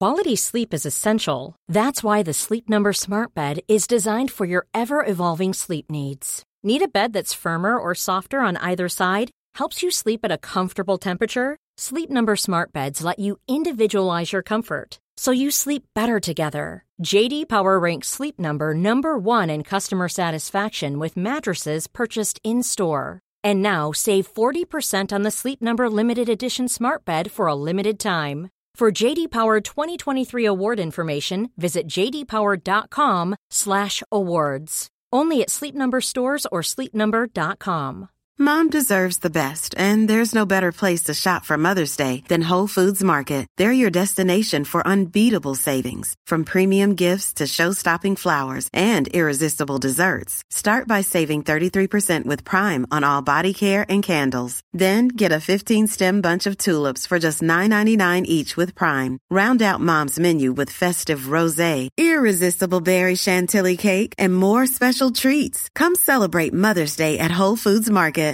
Quality sleep is essential. That's why the Sleep Number Smart Bed is designed for your ever-evolving sleep needs. Need a bed that's firmer or softer on either side? Helps you sleep at a comfortable temperature? Sleep Number Smart Beds let you individualize your comfort, so you sleep better together. J.D. Power ranks Sleep Number number 1 in customer satisfaction with mattresses purchased in-store. And now, save 40% on the Sleep Number Limited Edition Smart Bed for a limited time. For J.D. Power 2023 award information, visit jdpower.com/awards. Only at Sleep Number stores or sleepnumber.com. Mom deserves the best, and there's no better place to shop for Mother's Day than Whole Foods Market. They're your destination for unbeatable savings, from premium gifts to show-stopping flowers and irresistible desserts. Start by saving 33% with Prime on all body care and candles. Then get a 15-stem bunch of tulips for just $9.99 each with Prime. Round out Mom's menu with festive rosé, irresistible berry chantilly cake, and more special treats. Come celebrate Mother's Day at Whole Foods Market.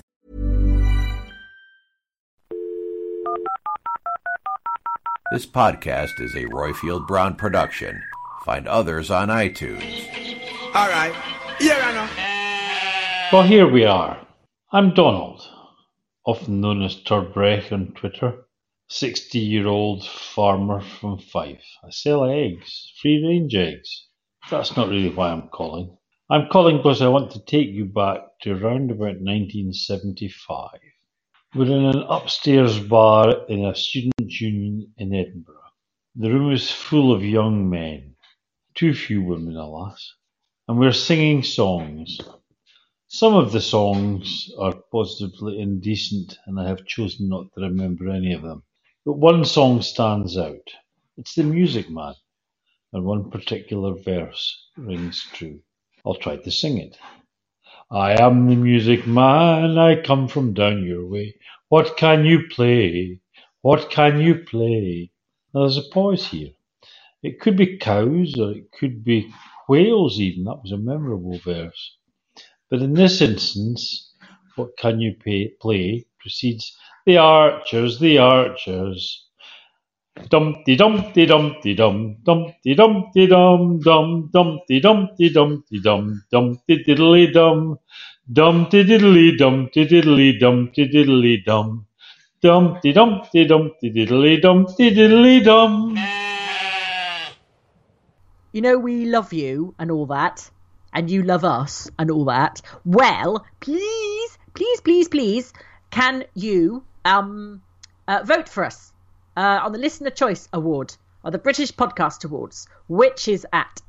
This podcast is a Royfield Brown production. Find others on iTunes. All right. Here I know. Well, here we are. I'm Donald, often known as Turbrech on Twitter, 60-year-old farmer from Fife. I sell eggs, free-range eggs. That's not really why I'm calling. I'm calling because I want to take you back to around about 1975. We're in an upstairs bar in a student union in Edinburgh. The room is full of young men, too few women, alas, and we're singing songs. Some of the songs are positively indecent, and I have chosen not to remember any of them. But one song stands out. It's The Music Man, and one particular verse rings true. I'll try to sing it. I am the music man, I come from down your way. What can you play? What can you play? Now there's a pause here. It could be cows, or it could be whales even. That was a memorable verse. But in this instance, what can you play precedes the archers, the archers. Dum-de-dum-de-dum-de-dum, dum-de-dum-de-dum, dum-de-dum-de-dum-de-dum, dum-de-diddly-dum, dum-de-diddly-dum-de-diddly-dum-de-diddly-dum, dum-de-dum-de-dum-de-diddly-dum-de-diddly-dum. You know we love you and all that, and you love us and all that. Well, please, can you vote for us? On the Listener Choice Award, or the British Podcast Awards, which is at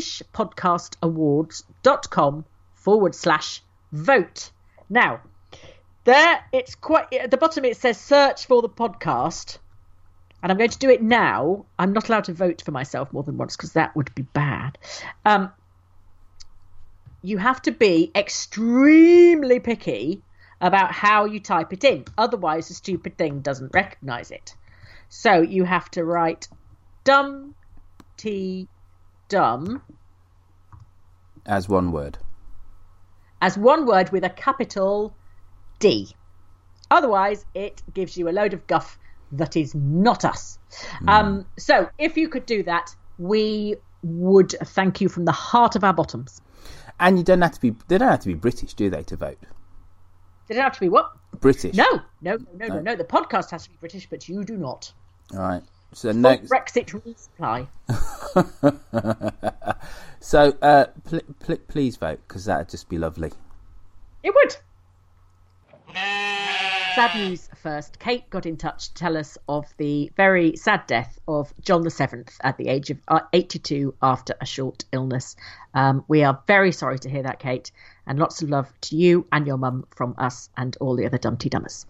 britishpodcastawards.com/vote. Now, there it's quite at the bottom. It says search for the podcast, and I'm going to do it now. I'm not allowed to vote for myself more than once because that would be bad. You have to be extremely picky about how you type it in, otherwise the stupid thing doesn't recognise it. So you have to write dum as one word. As one word with a capital D. Otherwise, it gives you a load of guff that is not us. So if you could do that, we would thank you from the heart of our bottoms. And they don't have to be British, do they, to vote? They don't have to be what? British. No. The podcast has to be British, but you do not. All right. So next Brexit rules apply. So please vote, because that'd just be lovely. It would. Sad news first. Kate got in touch to tell us of the very sad death of John VII at the age of 82 after a short illness. We are very sorry to hear that, Kate, and lots of love to you and your mum from us and all the other Dumpty Dummers.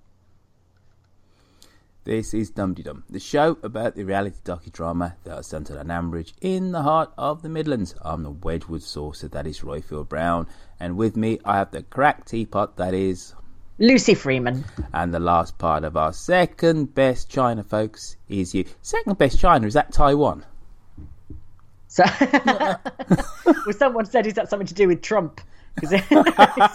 This is Dumpty Dum, the show about the reality docudrama that is done to Ambridge in the heart of the Midlands. I'm the Wedgwood saucer, that is Royfield Brown, and with me I have the crack teapot, that is Lucy Freeman. And the last part of our second best China, folks, is you. Second best China, is that Taiwan? So, well, someone said, is that something to do with Trump? Second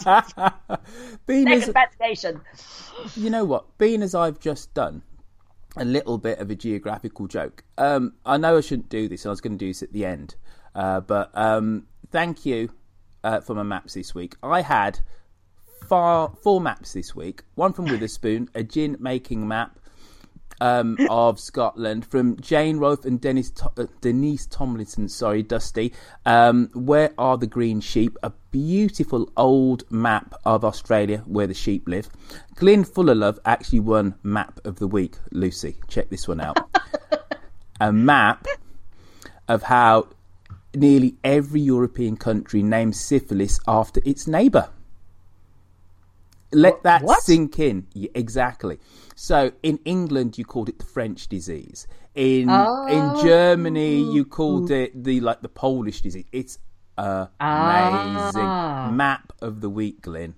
best nation. You know what? Being as I've just done a little bit of a geographical joke. I know I shouldn't do this, and I was going to do this at the end. But thank you for my maps this week. I had four maps this week. One from Witherspoon, a gin-making map of Scotland, from Jane Roth and Denise Tomlinson, Dusty. Where Are the Green Sheep? A beautiful old map of Australia where the sheep live. Glyn Fullerlove actually won Map of the Week. Lucy, check this one out. A map of how nearly every European country names syphilis after its neighbour. Let that sink in. Yeah, exactly. So in England, you called it the French disease. In Germany, you called it the Polish disease. It's amazing. Map of the week, Glyn.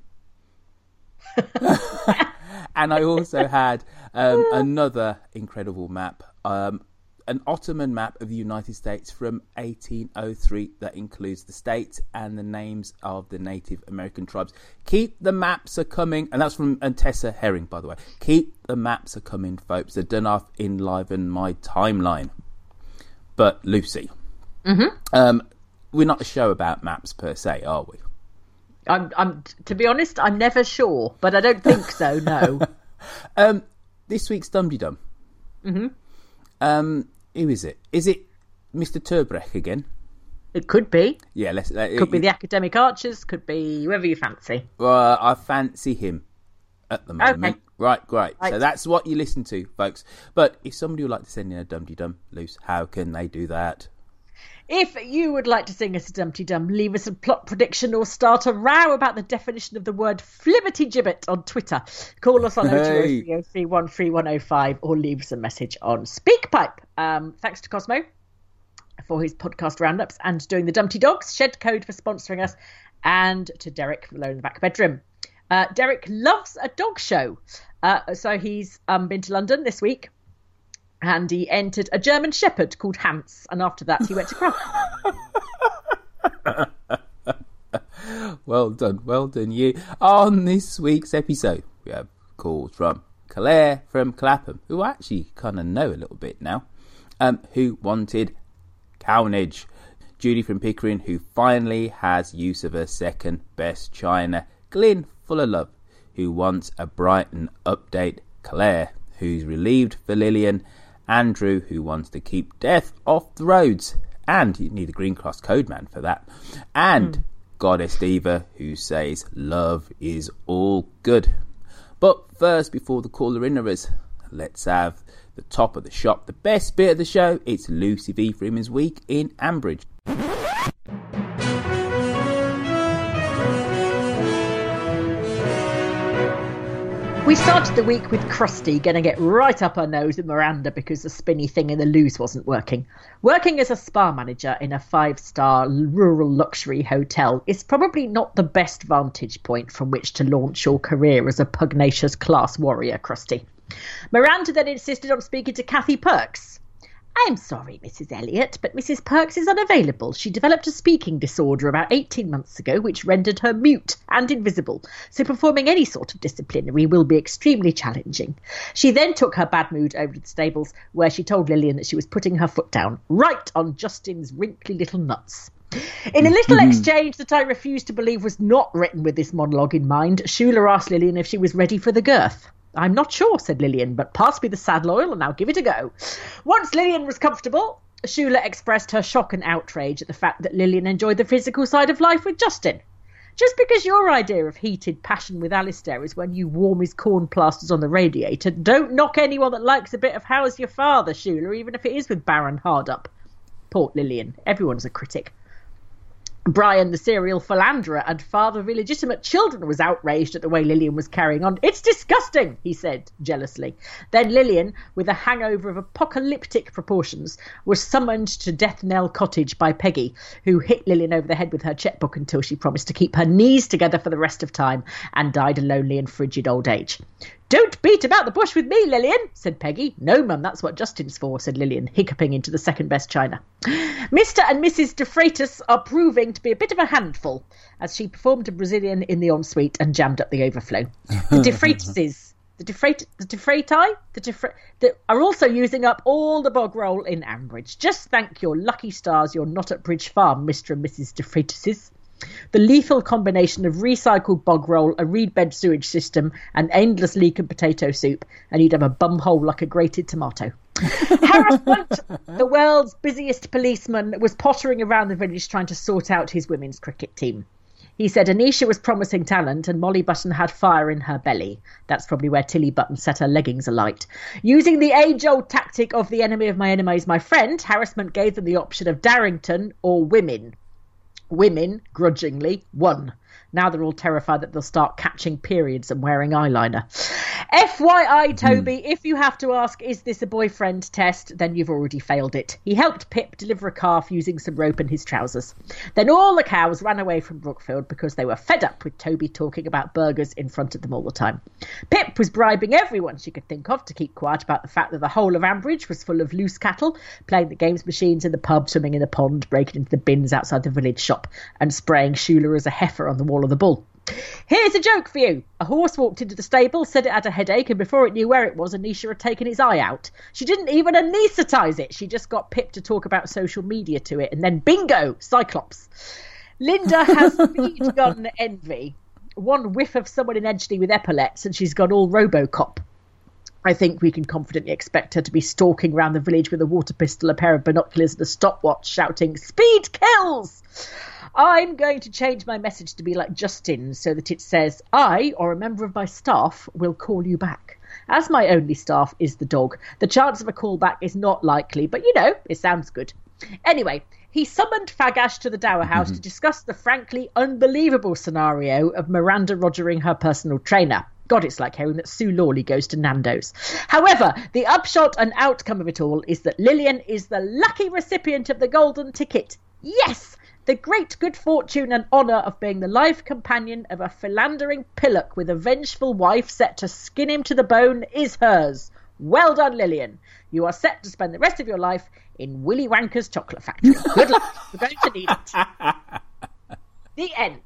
And I also had another incredible map, an Ottoman map of the United States from 1803 that includes the states and the names of the Native American tribes. Keep the maps are coming, and that's from Tessa Herring, by the way. Keep the maps are coming, folks. They're done off enliven my timeline. But Lucy, we're not a show about maps per se, are we? I'm to be honest, I'm never sure, but I don't think so. No. This week's Dum Dum. Who is it? Is it Mr. Turbrecht again? It could be. Yeah, could be the Academic Archers. Could be whoever you fancy. Well, I fancy him at the moment. Okay. Right, great. So that's what you listen to, folks. But if somebody would like to send in a Dum Dum, Luce, how can they do that? If you would like to sing us a Dumpty Dum, leave us a plot prediction or start a row about the definition of the word flibbity gibbet on Twitter, call us on 020313105 or leave us a message on SpeakPipe. Thanks to Cosmo for his podcast roundups and doing the Dumpty Dogs, Shed Code for sponsoring us, and to Derek from Alone in the Back Bedroom. Derek loves a dog show, so he's been to London this week. And he entered a German Shepherd called Hans. And after that, he went to Craft. Well done, you. On this week's episode, we have calls from Claire from Clapham, who I actually kind of know a little bit now, who wanted Cownage. Judy from Pickering, who finally has use of her second best china. Glyn Fullerlove, who wants a Brighton update. Claire, who's relieved for Lillian. Andrew, who wants to keep death off the roads, and you need a Green Cross code man for that, and Goddess Diva, who says love is all good. But first, before the caller-inners, let's have the top of the shop, the best bit of the show. It's Lucy V. Freeman's Week in Ambridge. We started the week with Krusty getting it right up her nose with Miranda because the spinny thing in the loos wasn't working. Working as a spa manager in a 5-star rural luxury hotel is probably not the best vantage point from which to launch your career as a pugnacious class warrior, Krusty. Miranda then insisted on speaking to Kathy Perks. I'm sorry, Mrs. Elliot, but Mrs. Perks is unavailable. She developed a speaking disorder about 18 months ago, which rendered her mute and invisible, so performing any sort of disciplinary will be extremely challenging. She then took her bad mood over to the stables, where she told Lillian that she was putting her foot down, right on Justin's wrinkly little nuts. In a little exchange that I refuse to believe was not written with this monologue in mind, Shula asked Lillian if she was ready for the girth. I'm not sure, said Lillian, but pass me the saddle oil and I'll give it a go. Once Lillian was comfortable, Shula expressed her shock and outrage at the fact that Lillian enjoyed the physical side of life with Justin. Just because your idea of heated passion with Alistair is when you warm his corn plasters on the radiator, don't knock anyone that likes a bit of How's Your Father, Shula, even if it is with Baron Hardup. Poor Lillian. Everyone's a critic. Brian, the serial philanderer and father of illegitimate children, was outraged at the way Lillian was carrying on. It's disgusting, he said jealously. Then Lillian, with a hangover of apocalyptic proportions, was summoned to Death Knell Cottage by Peggy, who hit Lillian over the head with her checkbook until she promised to keep her knees together for the rest of time and died a lonely and frigid old age. Don't beat about the bush with me, Lillian, said Peggy. No, Mum, that's what Justin's for, said Lillian, hiccuping into the second best china. Mr. and Mrs. De Freitas are proving to be a bit of a handful, as she performed a Brazilian in the ensuite and jammed up the overflow. The De Freitases The Defrati are also using up all the bog roll in Ambridge. Just thank your lucky stars you're not at Bridge Farm, Mr. and Mrs. Defratises. The lethal combination of recycled bog roll, a reed bed sewage system, and endless leek and potato soup, and you'd have a bum hole like a grated tomato. Harris Hunt, the world's busiest policeman, was pottering around the village trying to sort out his women's cricket team. He said Anisha was promising talent and Molly Button had fire in her belly. That's probably where Tilly Button set her leggings alight. Using the age-old tactic of the enemy of my enemy is my friend, Harassment gave them the option of Darrington or women. Women, grudgingly, won. Now they're all terrified that they'll start catching periods and wearing eyeliner. FYI, Toby, if you have to ask, is this a boyfriend test, then you've already failed it. He helped Pip deliver a calf using some rope in his trousers. Then all the cows ran away from Brookfield because they were fed up with Toby talking about burgers in front of them all the time. Pip was bribing everyone she could think of to keep quiet about the fact that the whole of Ambridge was full of loose cattle, playing the games machines in the pub, swimming in the pond, breaking into the bins outside the village shop, and spraying Shula as a heifer on the wall of the bull. Here's a joke for you. A horse walked into the stable, said it had a headache, and before it knew where it was, Anisha had taken its eye out. She didn't even anaesthetise it. She just got Pip to talk about social media to it, and then bingo, Cyclops. Linda has speed gun envy. One whiff of someone in Edgeley with epaulets, and she's gone all Robocop. I think we can confidently expect her to be stalking around the village with a water pistol, a pair of binoculars, and a stopwatch, shouting, "Speed kills!" I'm going to change my message to be like Justin's so that it says, I, or a member of my staff, will call you back. As my only staff is the dog, the chance of a callback is not likely, but it sounds good. Anyway, he summoned Fagash to the Dower House to discuss the frankly unbelievable scenario of Miranda rogering her personal trainer. God, it's like hearing that Sue Lawley goes to Nando's. However, the upshot and outcome of it all is that Lillian is the lucky recipient of the golden ticket. Yes! The great good fortune and honour of being the life companion of a philandering pillock with a vengeful wife set to skin him to the bone is hers. Well done, Lillian. You are set to spend the rest of your life in Willy Wanker's chocolate factory. Good luck. You're going to need it. The end.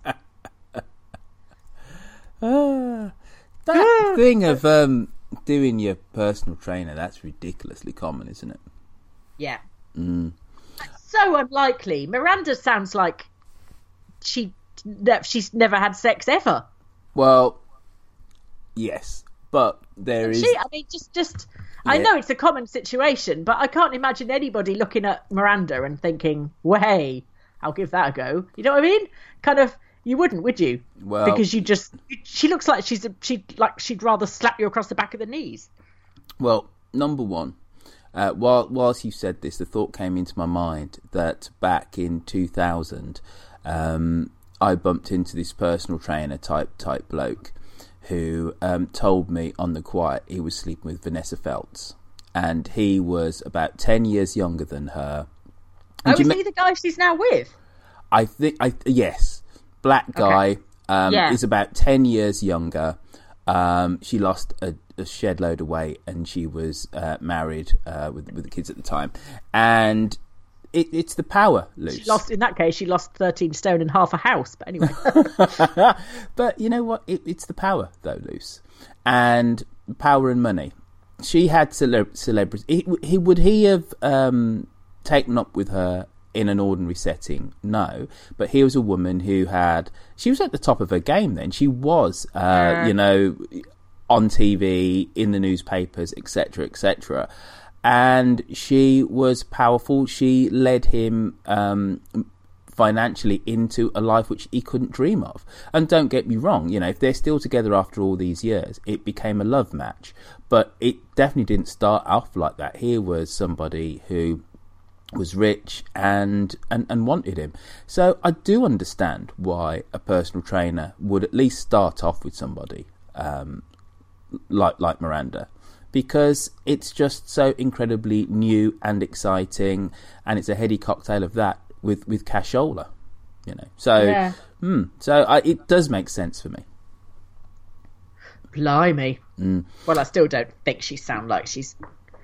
That thing of doing your personal trainer, that's ridiculously common, isn't it? Yeah. So unlikely. Miranda sounds like she's never had sex ever. Well, yes, but there is. I mean, just. Yeah. I know it's a common situation, but I can't imagine anybody looking at Miranda and thinking, "Well, hey, I'll give that a go." You know what I mean? Kind of. You wouldn't, would you? Well, because she looks like she'd rather slap you across the back of the knees. Well, number one. Whilst you said this, the thought came into my mind that back in 2000, I bumped into this personal trainer type bloke who told me on the quiet he was sleeping with Vanessa Feltz, and he was about 10 years younger than her. And is he the guy she's now with? Yes, black guy. Okay. Is about 10 years younger. She lost a shed load of weight, and she was married with the kids at the time. And it's the power, Luce. In that case, she lost 13 stone and half a house. But anyway. But you know what? It's the power, though, Luce. And power and money. She had celebrities. Would he have taken up with her in an ordinary setting? No. But he was a woman who she was at the top of her game then. She was, on TV, in the newspapers, etc., etc. And she was powerful. She led him financially into a life which he couldn't dream of. And don't get me wrong, if they're still together after all these years, it became a love match. But it definitely didn't start off like that. Here was somebody who was rich and wanted him. So I do understand why a personal trainer would at least start off with somebody like Miranda, because it's just so incredibly new and exciting, and it's a heady cocktail of that with cashola, So yeah. It does make sense for me. Blimey. Well, I still don't think she sounds like she's.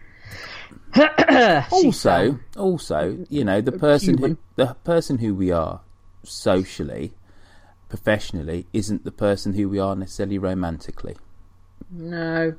Also, the person who we are socially, professionally, isn't the person who we are necessarily romantically. No,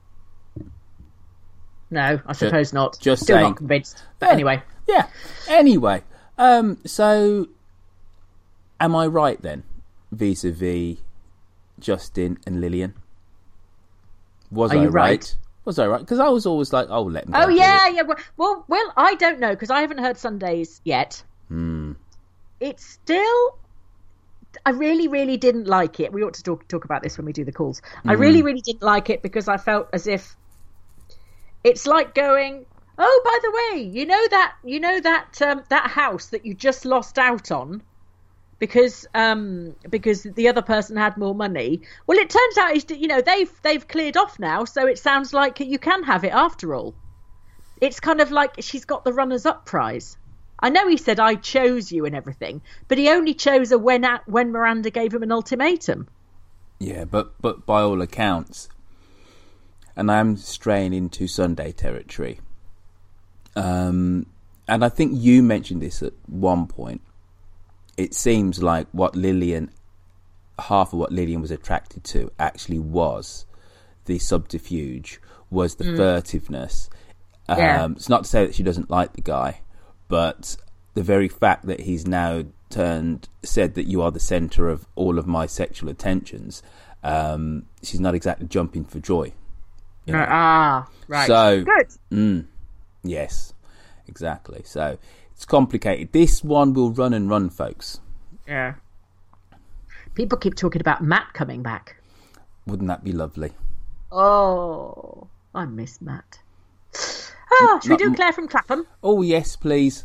I suppose not. Just Still saying. not convinced. But anyway. Yeah. Anyway, so am I right then, vis-a-vis Justin and Lillian? Was I right? Was I right? Because I was always like, let them go. Oh, yeah. Well, I don't know, because I haven't heard Sundays yet. It's still... I really, really didn't like it. We ought to talk about this when we do the calls. I really, really didn't like it because I felt as if it's like going, oh, by the way, you know that house that you just lost out on because the other person had more money. Well, it turns out they've cleared off now, so it sounds like you can have it after all. It's kind of like she's got the runners-up prize. I know he said I chose you and everything, but he only chose her when Miranda gave him an ultimatum. Yeah, but by all accounts, and I'm straying into Sunday territory, and I think you mentioned this at one point. It seems like half of what Lillian was attracted to actually was the subterfuge, was the furtiveness. It's not to say that she doesn't like the guy, but the very fact that he's now said that you are the centre of all of my sexual attentions, she's not exactly jumping for joy. Right. So, good. Yes, exactly. So it's complicated. This one will run and run, folks. Yeah. People keep talking about Matt coming back. Wouldn't that be lovely? Oh, I miss Matt. Should we do Claire from Clapham? Oh, yes, please.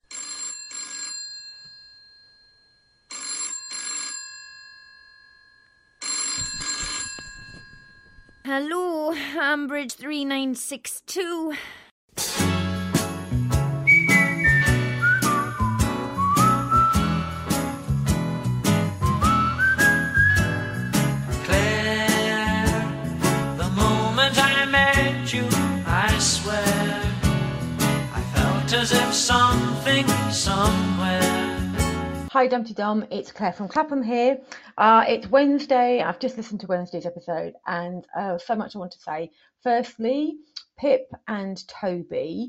Hello, Ambridge 3962. As if something somewhere. Hi Dumpty Dum, it's Claire from Clapham here. It's Wednesday. I've just listened to Wednesday's episode and so much I want to say. Firstly, Pip and Toby.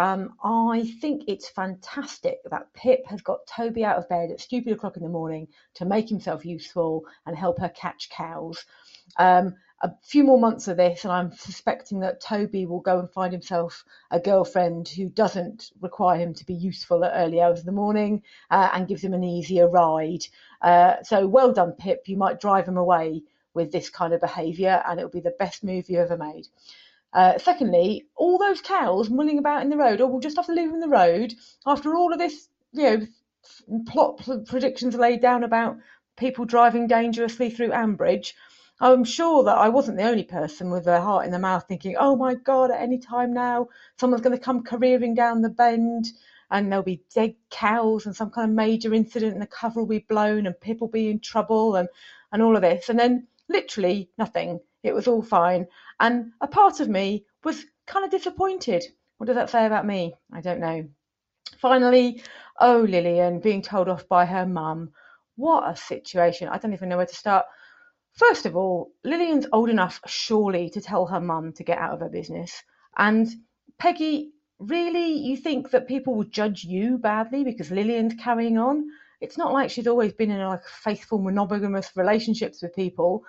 I think it's fantastic that Pip has got Toby out of bed at stupid o'clock in the morning to make himself useful and help her catch cows. A few more months of this and I'm suspecting that Toby will go and find himself a girlfriend who doesn't require him to be useful at early hours of the morning and gives him an easier ride. So well done, Pip. You might drive him away with this kind of behaviour and it'll be the best move you ever made. Secondly, all those cows mulling about in the road, we'll just have to leave them in the road after all of this, plot predictions laid down about people driving dangerously through Ambridge. I'm sure that I wasn't the only person with their heart in their mouth thinking, oh my God, at any time now, someone's going to come careering down the bend and there'll be dead cows and some kind of major incident and the cover will be blown and Pip will be in trouble and all of this. And then literally nothing. It was all fine. And a part of me was kind of disappointed. What does that say about me? I don't know. Finally, Lillian being told off by her mum. What a situation. I don't even know where to start. First of all, Lillian's old enough, surely, to tell her mum to get out of her business. And Peggy, really, you think that people will judge you badly because Lillian's carrying on? It's not like she's always been in faithful monogamous relationships with people.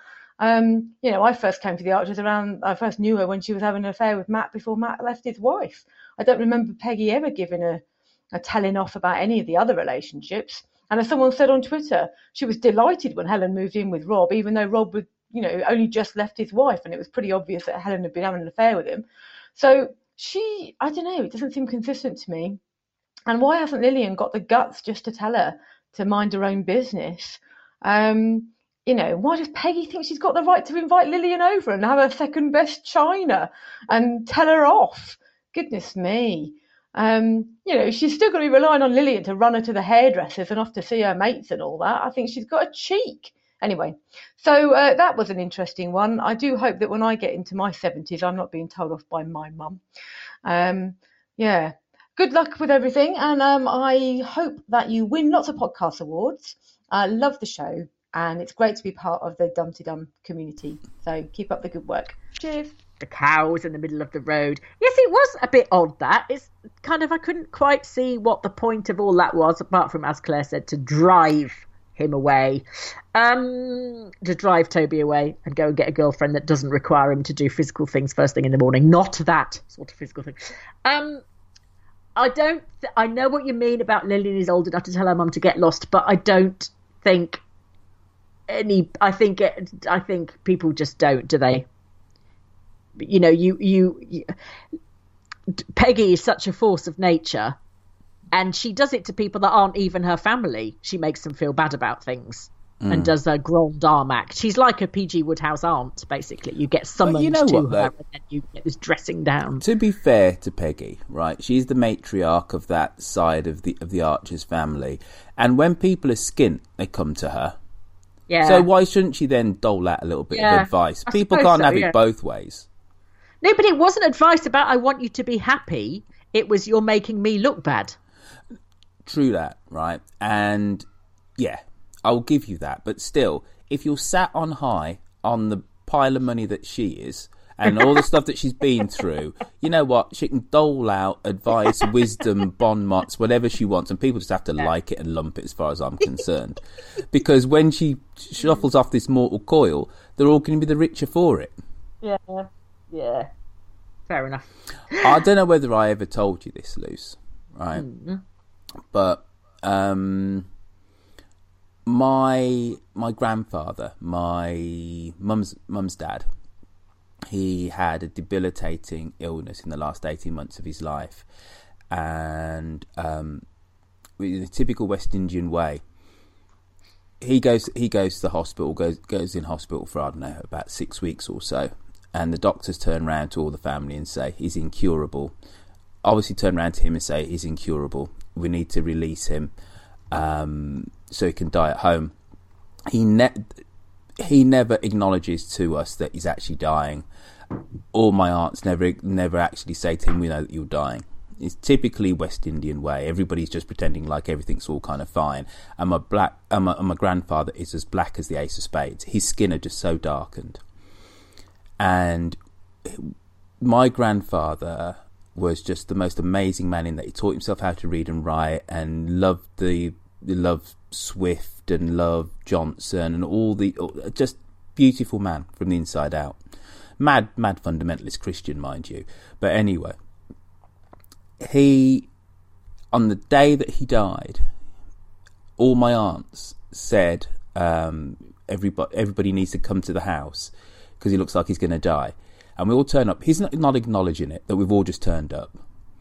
I first came to the Archers I first knew her when she was having an affair with Matt before Matt left his wife. I don't remember Peggy ever giving a telling off about any of the other relationships. And as someone said on Twitter, she was delighted when Helen moved in with Rob, even though Rob would, only just left his wife. And it was pretty obvious that Helen had been having an affair with him. So I don't know, it doesn't seem consistent to me. And why hasn't Lillian got the guts just to tell her to mind her own business? Why does Peggy think she's got the right to invite Lillian over and have her second best china and tell her off? Goodness me. She's still going to be relying on Lillian to run her to the hairdressers and off to see her mates and all that. I think she's got a cheek. Anyway, so that was an interesting one. I do hope that when I get into my 70s, I'm not being told off by my mum. Good luck with everything. And I hope that you win lots of podcast awards. I love the show. and it's great to be part of the Dumpty Dum community. So keep up the good work. Cheers. The cows in the middle of the road. Yes, it was a bit odd, that. It's kind of, I couldn't quite see what the point of all that was, apart from, as Claire said, to drive him away. To drive Toby away and go and get a girlfriend that doesn't require him to do physical things first thing in the morning. Not that sort of physical thing. I know what you mean about Lillian is old enough to tell her mum to get lost, but I don't think I think people just don't, do they? You know, you Peggy is such a force of nature, and she does it to people that aren't even her family. She makes them feel bad about things and does a grand dame act. She's like a P.G. Wodehouse aunt, basically. You get summoned her and then you get this dressing down. To be fair to Peggy, right, she's the matriarch of that side of the Archers family, and when people are skint, they come to her. Yeah. So why shouldn't she then dole out a little bit of advice? People can't have it both ways. No, but it wasn't advice about I want you to be happy. It was you're making me look bad. True that, right? And yeah, I'll give you that. But still, if you're sat on high on the pile of money that she is and all the stuff that she's been through, you know what? She can dole out advice, wisdom, bon mots, whatever she wants. And people just have to like it and lump it as far as I'm concerned. Because when she shuffles off this mortal coil, they're all going to be the richer for it. Yeah, fair enough. I don't know whether I ever told you this, Luce, right? But my grandfather, my mum's dad, he had a debilitating illness in the last 18 months of his life, and in the typical West Indian way, he goes to the hospital, goes in hospital for, I don't know, about 6 weeks or so. And the doctors turn around to all the family and say, he's incurable. Obviously turn around to him and say, he's incurable. We need to release him so he can die at home. He never acknowledges to us that he's actually dying. All my aunts never actually say to him, we know that you're dying. It's typically West Indian way. Everybody's just pretending like everything's all kind of fine. And my grandfather is as black as the ace of spades. His skin are just so darkened. And my grandfather was just the most amazing man in that he taught himself how to read and write and loved Swift and loved Johnson and just beautiful man from the inside out. Mad fundamentalist Christian, mind you. But anyway, on the day that he died, all my aunts said, everybody needs to come to the house because he looks like he's going to die. And we all turn up. He's not acknowledging it, that we've all just turned up.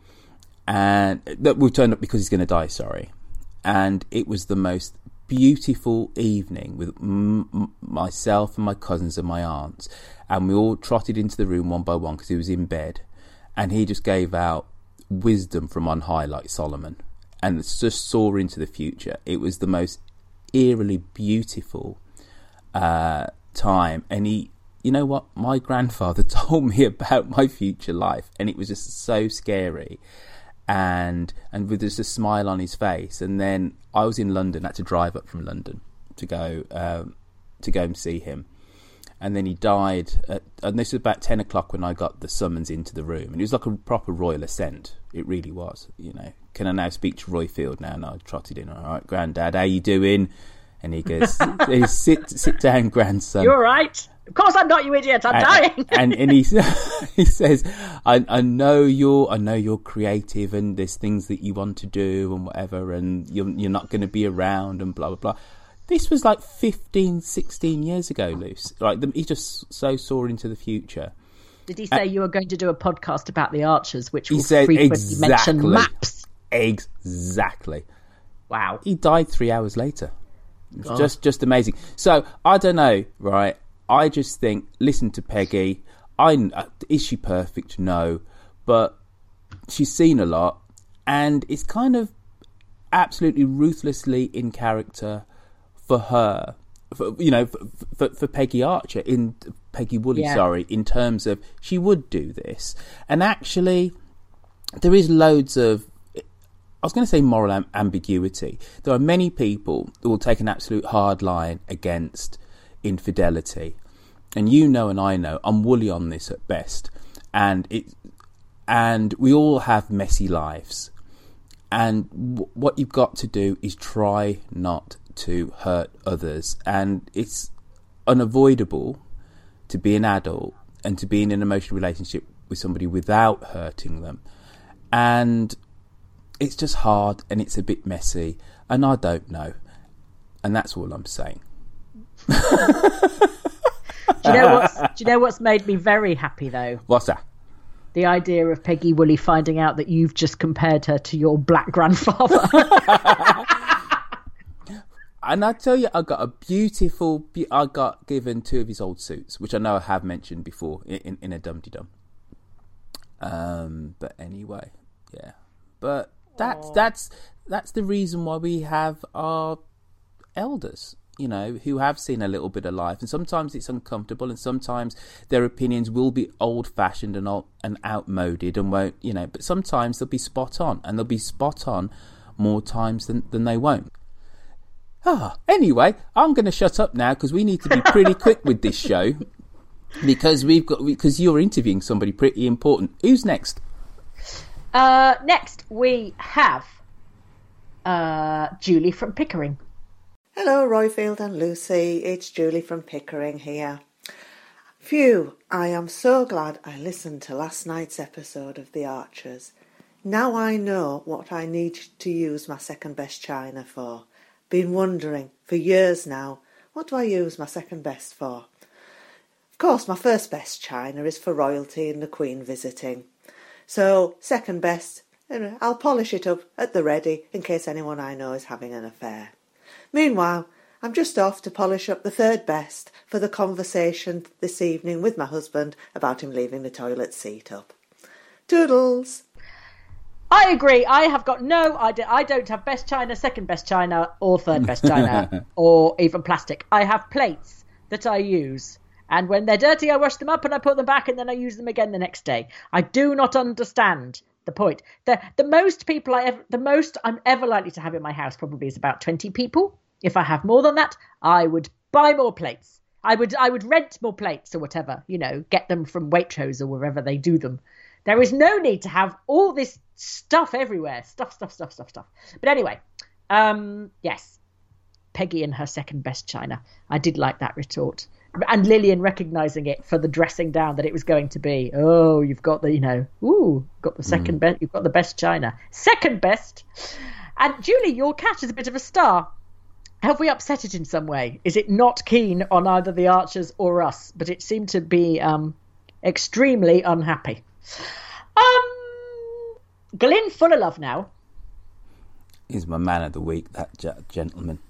And that we've turned up because he's going to die, sorry. And it was the most beautiful evening with myself and my cousins and my aunts. And we all trotted into the room one by one because he was in bed. And he just gave out wisdom from on high like Solomon. And it's just saw into the future. It was the most eerily beautiful time. And you know what? My grandfather told me about my future life, and it was just so scary, and with just a smile on his face. And then I was in London, had to drive up from London to go and see him. And then he died, and this was about 10 o'clock when I got the summons into the room, and it was like a proper royal ascent. It really was, you know. Can I now speak to Royfield now? And I trotted in. All right, Grandad, how you doing? And he goes, sit down, grandson. You all right? Of course I'm not, you idiot. I'm dying. And he says, I know you're creative and there's things that you want to do and whatever, and you're not going to be around and blah, blah, blah. This was like 15, 16 years ago, Luce. Like, he just so saw into the future. Did he say you were going to do a podcast about the Archers, which will frequently mention maps? Exactly. Wow. He died 3 hours later. It's just amazing. So, I don't know, right? I just think, listen to Peggy. Is she perfect? No. But she's seen a lot. And it's kind of absolutely ruthlessly in character for her. For Peggy Archer, Peggy Woolley, in terms of she would do this. And actually, there is loads of I was going to say moral ambiguity. There are many people who will take an absolute hard line against infidelity. And you know, and I know, I'm woolly on this at best. And we all have messy lives. And what you've got to do is try not to hurt others. And it's unavoidable to be an adult and to be in an emotional relationship with somebody without hurting them. And it's just hard and it's a bit messy. And I don't know. And that's all I'm saying. Do you know what's made me very happy, though? What's that? The idea of Peggy Woolley finding out that you've just compared her to your black grandfather. And I tell you, I got given 2 of his old suits, which I know I have mentioned before in a Dumpty Dum. But anyway, yeah. But that's the reason why we have our elders, you know, who have seen a little bit of life, and sometimes it's uncomfortable, and sometimes their opinions will be old-fashioned and outmoded, and won't, you know. But sometimes they'll be spot on, and they'll be spot on more times than they won't. Anyway, I'm going to shut up now because we need to be pretty quick with this show because because you're interviewing somebody pretty important. Who's next? Next we have Julie from Pickering. Hello, Roifield and Lucy. It's Julie from Pickering here. Phew, I am so glad I listened to last night's episode of The Archers. Now I know what I need to use my second best china for. Been wondering for years now, what do I use my second best for? Of course, my first best china is for royalty and the Queen visiting. So, second best, I'll polish it up at the ready in case anyone I know is having an affair. Meanwhile, I'm just off to polish up the third best for the conversation this evening with my husband about him leaving the toilet seat up. Toodles! I agree. I have got no idea. I don't have best china, second best china, or third best china, or even plastic. I have plates that I use, and when they're dirty, I wash them up and I put them back, and then I use them again the next day. I do not understand the point. The most I'm ever likely to have in my house probably is about 20 people. If I have more than that, I would buy more plates. I would rent more plates or whatever, you know, get them from Waitrose or wherever they do them. There is no need to have all this stuff everywhere. Stuff. But anyway, yes, Peggy and her second best china. I did like that retort. And Lillian recognising it for the dressing down that it was going to be. Oh, you've got the, you know, got the second best. You've got the best china. Second best. And Julie, your cat is a bit of a star. Have we upset it in some way? Is it not keen on either the Archers or us? But it seemed to be extremely unhappy. Glyn Full of Love now. He's my man of the week, that gentleman.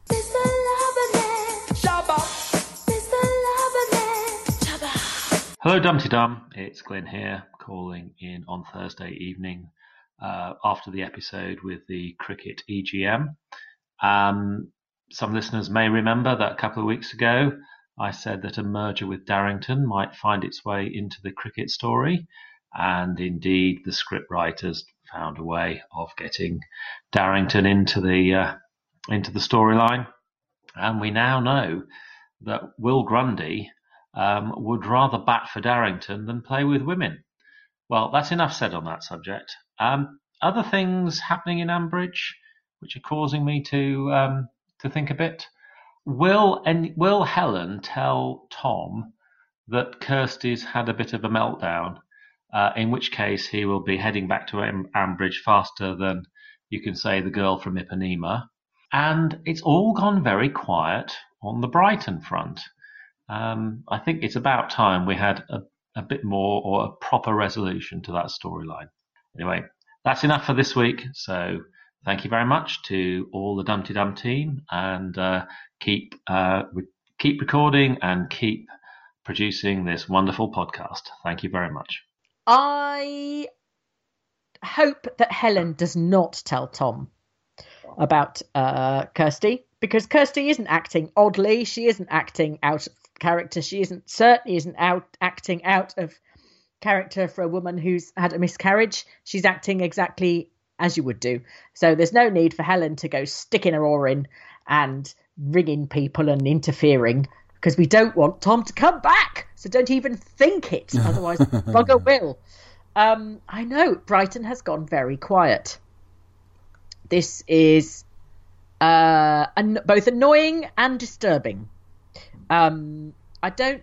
Hello, Dumpty Dum. It's Glyn here, calling in on Thursday evening after the episode with the cricket EGM. Some listeners may remember that a couple of weeks ago I said that a merger with Darrington might find its way into the cricket story. And indeed, the scriptwriters found a way of getting Darrington into the storyline. And we now know that Will Grundy would rather bat for Darrington than play with women. Well, that's enough said on that subject. Other things happening in Ambridge, which are causing me to think a bit. Will Helen tell Tom that Kirsty's had a bit of a meltdown? In which case he will be heading back to Ambridge faster than you can say the girl from Ipanema. And it's all gone very quiet on the Brighton front. I think it's about time we had a bit more or a proper resolution to that storyline. Anyway, that's enough for this week. So thank you very much to all the Dumpty Dum team, and keep recording and keep producing this wonderful podcast. Thank you very much. I hope that Helen does not tell Tom about Kirsty, because Kirsty isn't acting oddly. She isn't acting out of character. She certainly isn't acting out of character for a woman who's had a miscarriage. She's acting exactly as you would do. So there's no need for Helen to go sticking her oar in and ringing people and interfering, because we don't want Tom to come back. So don't even think it. Otherwise, bugger will. I know, Brighton has gone very quiet. This is both annoying and disturbing. I kind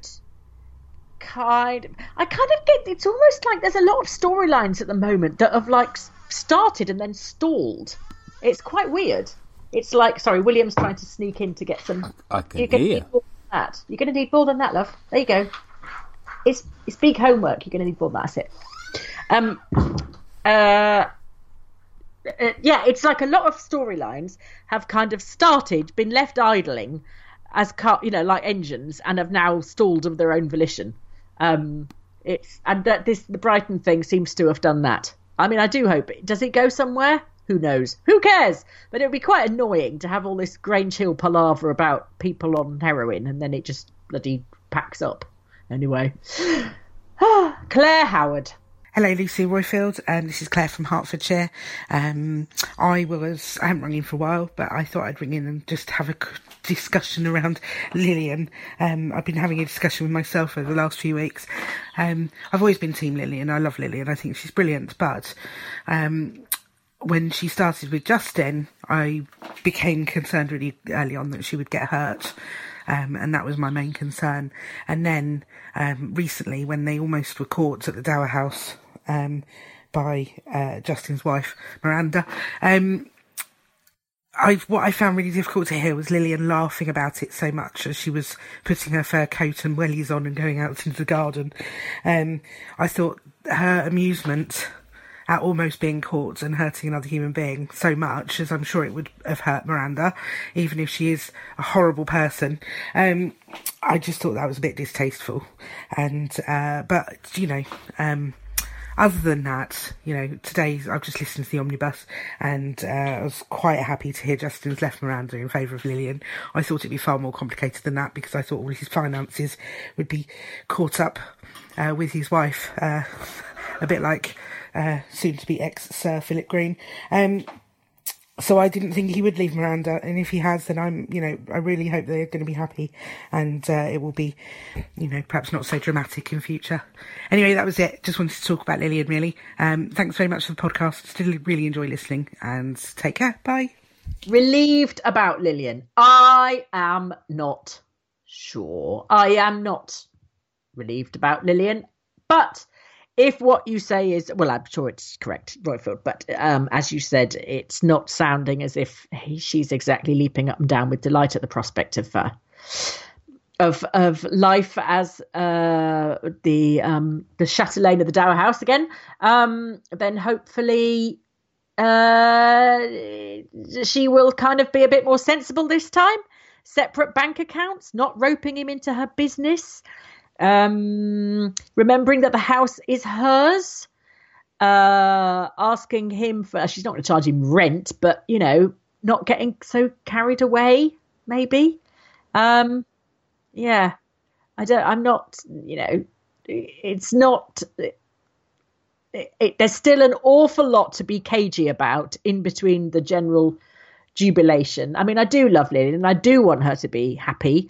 of get, it's almost like there's a lot of storylines at the moment that have like started and then stalled. It's quite weird. It's like, sorry, William's trying to sneak in to get some. I can hear. You're going to need more than that, love. There you go. It's big homework. You're going to need more than that. That's it. Yeah, it's like a lot of storylines have kind of started, been left idling as like engines, and have now stalled of their own volition. The Brighton thing seems to have done that. I mean, I do hope it. Does it go somewhere? Who knows? Who cares? But it would be quite annoying to have all this Grange Hill palaver about people on heroin, and then it just bloody packs up. Anyway, Claire Howard. Hello, Lucy Royfield, and this is Claire from Hertfordshire. I haven't rung in for a while, but I thought I'd ring in and just have a discussion around Lilian. I've been having a discussion with myself over the last few weeks. I've always been Team Lilian. I love Lilian. I think she's brilliant, but when she started with Justin, I became concerned really early on that she would get hurt. And that was my main concern. And then recently, when they almost were caught at the Dower House by Justin's wife, Miranda, what I found really difficult to hear was Lilian laughing about it so much as she was putting her fur coat and wellies on and going out into the garden. I thought her amusement at almost being caught and hurting another human being so much, as I'm sure it would have hurt Miranda, even if she is a horrible person. I just thought that was a bit distasteful. And but other than that, today I've just listened to the omnibus, and I was quite happy to hear Justin's left Miranda in favour of Lilian. I thought it'd be far more complicated than that, because I thought all his finances would be caught up with his wife, a bit like soon-to-be ex-Sir Philip Green. So I didn't think he would leave Miranda, and if he has, then I really hope they're going to be happy, and it will be, perhaps not so dramatic in future. Anyway, that was it. Just wanted to talk about Lilian, really. Thanks very much for the podcast. Still really enjoy listening, and take care. Bye. Relieved about Lilian. I am not sure. I am not relieved about Lilian, but if what you say is, well, I'm sure it's correct, Royfield, but as you said, it's not sounding as if she's exactly leaping up and down with delight at the prospect of life as the chatelaine of the Dower House again. Then hopefully she will kind of be a bit more sensible this time. Separate bank accounts, not roping him into her business. Remembering that the house is hers, asking him for, she's not going to charge him rent, but not getting so carried away, maybe. I'm not, it's not, there's still an awful lot to be cagey about in between the general jubilation. I mean, I do love Lilian and I do want her to be happy.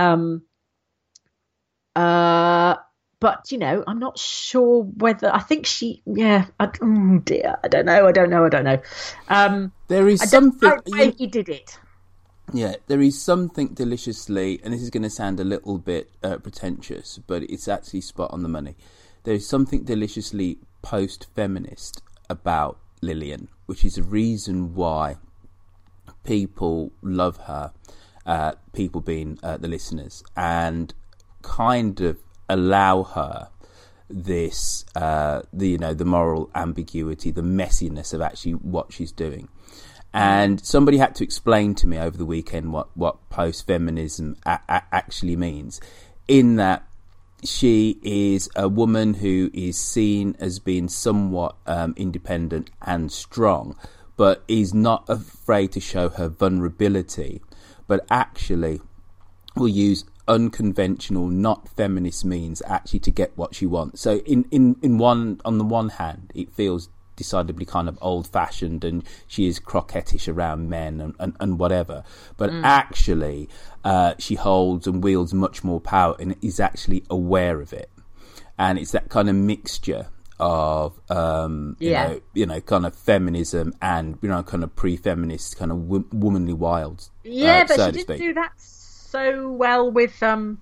But I'm not sure whether, I think she, I don't know. There is something. He did it. Yeah, there is something deliciously, and this is going to sound a little bit pretentious, but it's actually spot on the money. There is something deliciously post-feminist about Lilian, which is the reason why people love her, people being the listeners, and kind of allow her this the moral ambiguity, the messiness of actually what she's doing. And somebody had to explain to me over the weekend what post-feminism actually means, in that she is a woman who is seen as being somewhat independent and strong, but is not afraid to show her vulnerability, but actually will use unconventional, not feminist means actually to get what she wants. So on the one hand, it feels decidedly kind of old-fashioned, and she is croquettish around men and whatever. But actually, she holds and wields much more power and is actually aware of it. And it's that kind of mixture of you know, kind of feminism and, you know, kind of pre-feminist kind of womanly wilds. Yeah, but so she to didn't speak. do that so well with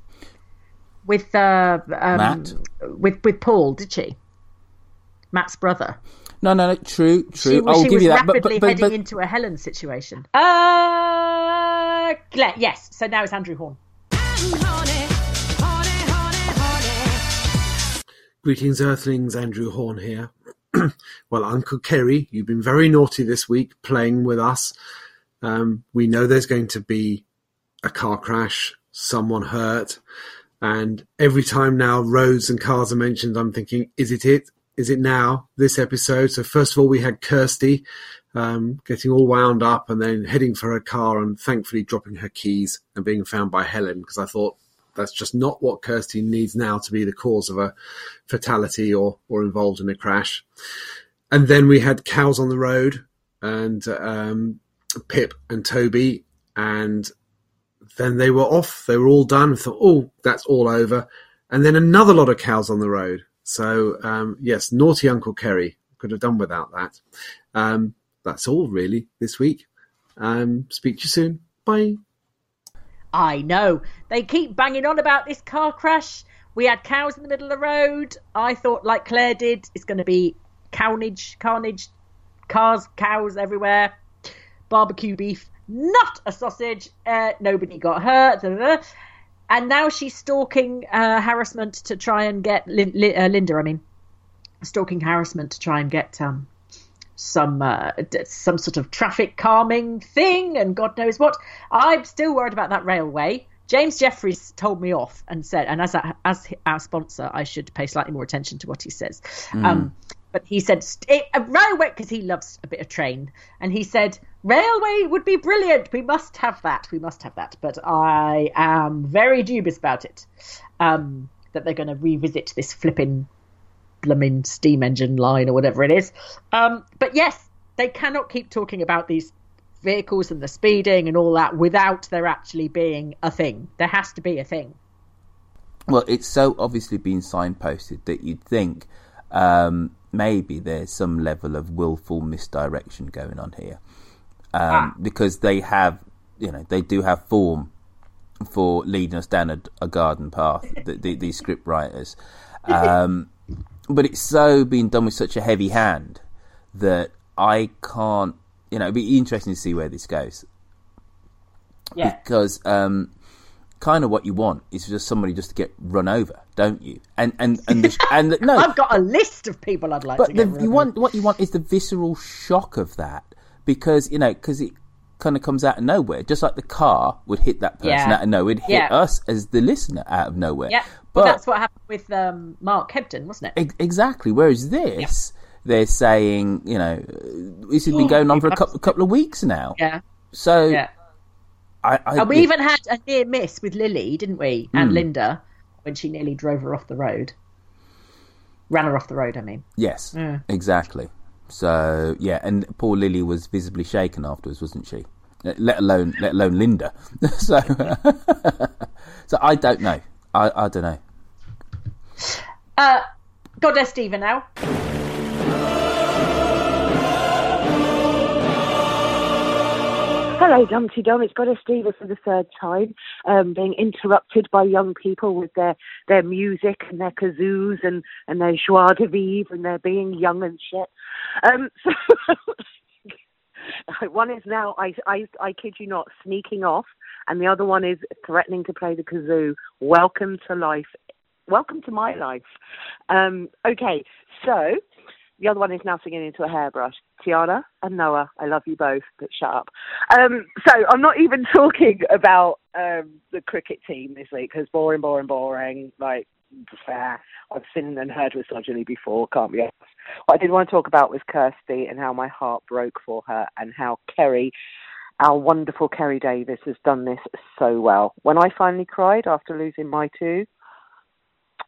Matt? with Paul, did she? Matt's brother. No, true. She I'll give was you that. rapidly But heading into a Helen situation. Yes. So now it's Andrew Horn. Greetings, Earthlings. Andrew Horn here. Well, Uncle Kerry, you've been very naughty this week playing with us. We know there's going to be a car crash, someone hurt, and every time now roads and cars are mentioned, I'm thinking, is it it? Is it now, this episode? So first of all, we had Kirsty getting all wound up and then heading for her car and thankfully dropping her keys and being found by Helen, because I thought that's just not what Kirsty needs now to be the cause of a fatality or involved in a crash. And then we had cows on the road and Pip and Toby, and then they were off. They were all done. I thought, oh, that's all over. And then another lot of cows on the road. So, yes, naughty Uncle Kerry. Could have done without that. That's all, really, this week. Speak to you soon. Bye. I know. They keep banging on about this car crash. We had cows in the middle of the road. I thought, like Claire did, it's going to be carnage, cars, cows everywhere, barbecue beef, not a sausage, nobody got hurt. And now she's stalking harassment to try and get Linda. Stalking harassment to try and get some sort of traffic calming thing, and God knows what. I'm still worried about that railway. James Jeffries told me off and said, and as our sponsor, I should pay slightly more attention to what he says. But he said railway, because he loves a bit of train, and he said railway would be brilliant. We must have that. But I am very dubious about it. That they're going to revisit this flipping blooming steam engine line or whatever it is. But yes, they cannot keep talking about these vehicles and the speeding and all that without there actually being a thing. There has to be a thing. Well, it's so obviously been signposted that you'd think maybe there's some level of willful misdirection going on here, because they have, they do have form for leading us down a garden path. These script writers, but it's so being done with such a heavy hand that I can't. It'd be interesting to see where this goes. Yeah. Because kind of what you want is just somebody just to get run over, don't you? And no, I've got a list of people I'd like to get run over. What you want is the visceral shock of that, because it kind of comes out of nowhere, just like the car would hit that person out of nowhere. It'd hit us as the listener out of nowhere. Yeah, but that's what happened with Mark Hebden, wasn't it? Exactly. Whereas this, they're saying, this has been going on for a couple of weeks now. Yeah. So. Yeah. And we even had a near miss with Lily, didn't we? And Linda, when she nearly drove her off the road. Ran her off the road, I mean. Yes, exactly. So, yeah, and poor Lily was visibly shaken afterwards, wasn't she? Let alone Linda. So I don't know. I don't know. Goddess Diva now. Hello, Dumpty Dum. It's Goddess Diva for the third time, being interrupted by young people with their music and their kazoos and their joie de vivre and their being young and shit. So one is now, I kid you not, sneaking off, and the other one is threatening to play the kazoo. Welcome to life. Welcome to my life. Okay, so the other one is now singing into a hairbrush. Tiana and Noah, I love you both, but shut up. So I'm not even talking about the cricket team this week, because boring. Like, fair. I've seen and heard misogyny before, can't be asked. What I did want to talk about was Kirsty and how my heart broke for her, and how Kerry, our wonderful Kerry Davis, has done this so well. When I finally cried after losing my two,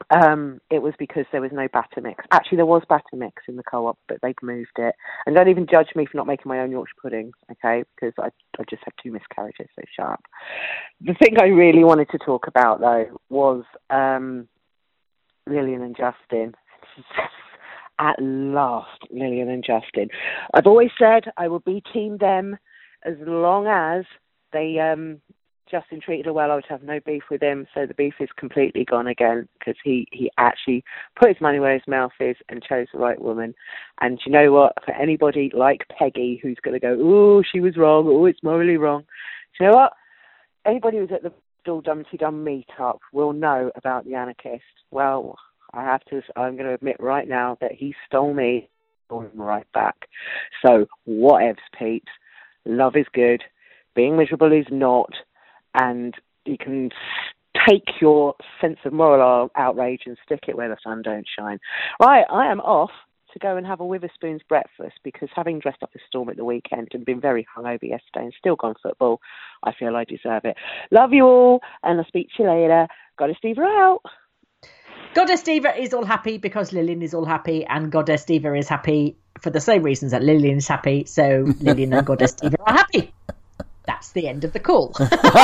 it was because there was no batter mix. Actually, there was batter mix in the co-op, but they've moved it. And don't even judge me for not making my own Yorkshire puddings, okay? Because I just had 2 miscarriages, so shut up. The thing I really wanted to talk about, though, was Lillian and Justin. At last, Lillian and Justin. I've always said I will be team them as long as they... Justin treated her well. I would have no beef with him, so the beef is completely gone again because he actually put his money where his mouth is and chose the right woman. And you know what? For anybody like Peggy who's going to go, oh, she was wrong, oh, it's morally wrong. Do you know what? Anybody who's at the Dumpty Dum meetup will know about the anarchist. Well, I'm going to admit right now that he stole me, stole him right back. So whatevs, peeps. Love is good. Being miserable is not. And you can take your sense of moral outrage and stick it where the sun don't shine. Right, I am off to go and have a Witherspoon's breakfast because having dressed up as Storm at the weekend and been very hungover yesterday and still gone football, I feel I deserve it. Love you all, and I'll speak to you later. Goddess Diva out. Goddess Diva is all happy because Lillian is all happy, and Goddess Diva is happy for the same reasons that Lillian is happy, so Lillian and Goddess Diva are happy. That's the end of the call.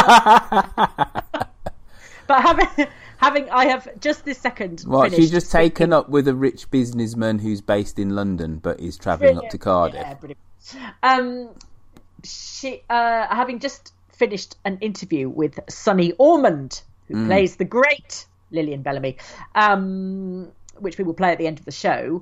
But I have just this second. What, she's just taken up with a rich businessman who's based in London but is travelling up to Cardiff. Yeah, she having just finished an interview with Sonny Ormond, who plays the great Lillian Bellamy, which we will play at the end of the show.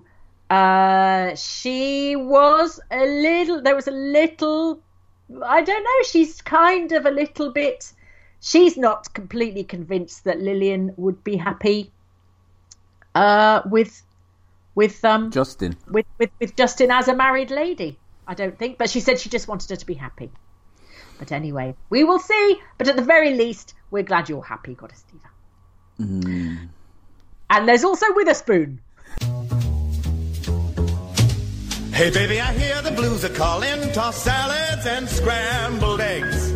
She was there was a little, I don't know, she's kind of a little bit, she's not completely convinced that Lillian would be happy with Justin. With Justin as a married lady, I don't think. But she said she just wanted her to be happy. But anyway, we will see. But at the very least, we're glad you're happy, Goddess Diva. And there's also Witherspoon. Hey baby, I hear the blues are calling, tossed salads and scrambled eggs.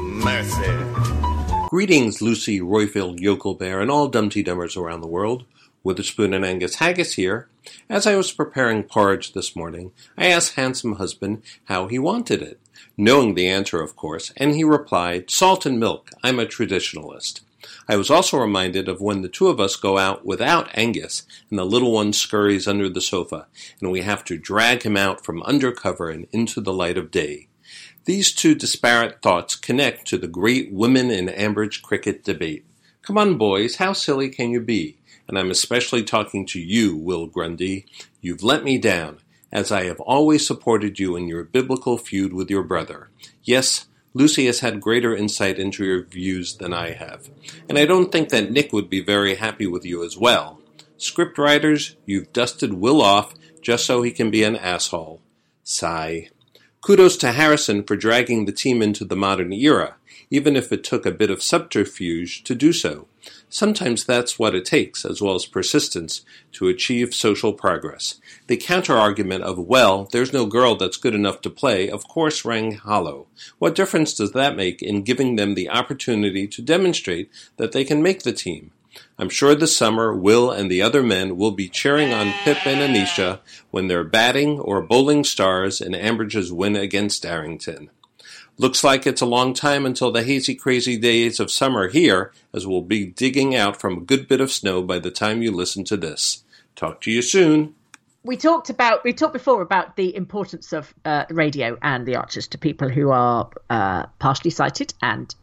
Mercy. Greetings, Lucy, Roifield, Yokel Bear, and all Dumpty Dummers around the world. Witherspoon and Angus Haggis here. As I was preparing porridge this morning, I asked handsome husband how he wanted it, knowing the answer, of course, and he replied, salt and milk, I'm a traditionalist. I was also reminded of when the two of us go out without Angus and the little one scurries under the sofa, and we have to drag him out from under cover and into the light of day. These two disparate thoughts connect to the great women in Ambridge cricket debate. Come on, boys, how silly can you be? And I'm especially talking to you, Will Grundy. You've let me down, as I have always supported you in your biblical feud with your brother. Yes, Lucy has had greater insight into your views than I have. And I don't think that Nick would be very happy with you as well. Script writers, you've dusted Will off just so he can be an asshole. Sigh. Kudos to Harrison for dragging the team into the modern era, even if it took a bit of subterfuge to do so. Sometimes that's what it takes, as well as persistence, to achieve social progress. The counter-argument of, well, there's no girl that's good enough to play, of course rang hollow. What difference does that make in giving them the opportunity to demonstrate that they can make the team? I'm sure this summer Will and the other men will be cheering on Pip and Anisha when they're batting or bowling stars in Ambridge's win against Darrington. Looks like it's a long time until the hazy, crazy days of summer here, as we'll be digging out from a good bit of snow by the time you listen to this. Talk to you soon. We talked before about the importance of radio and the Archers to people who are partially sighted and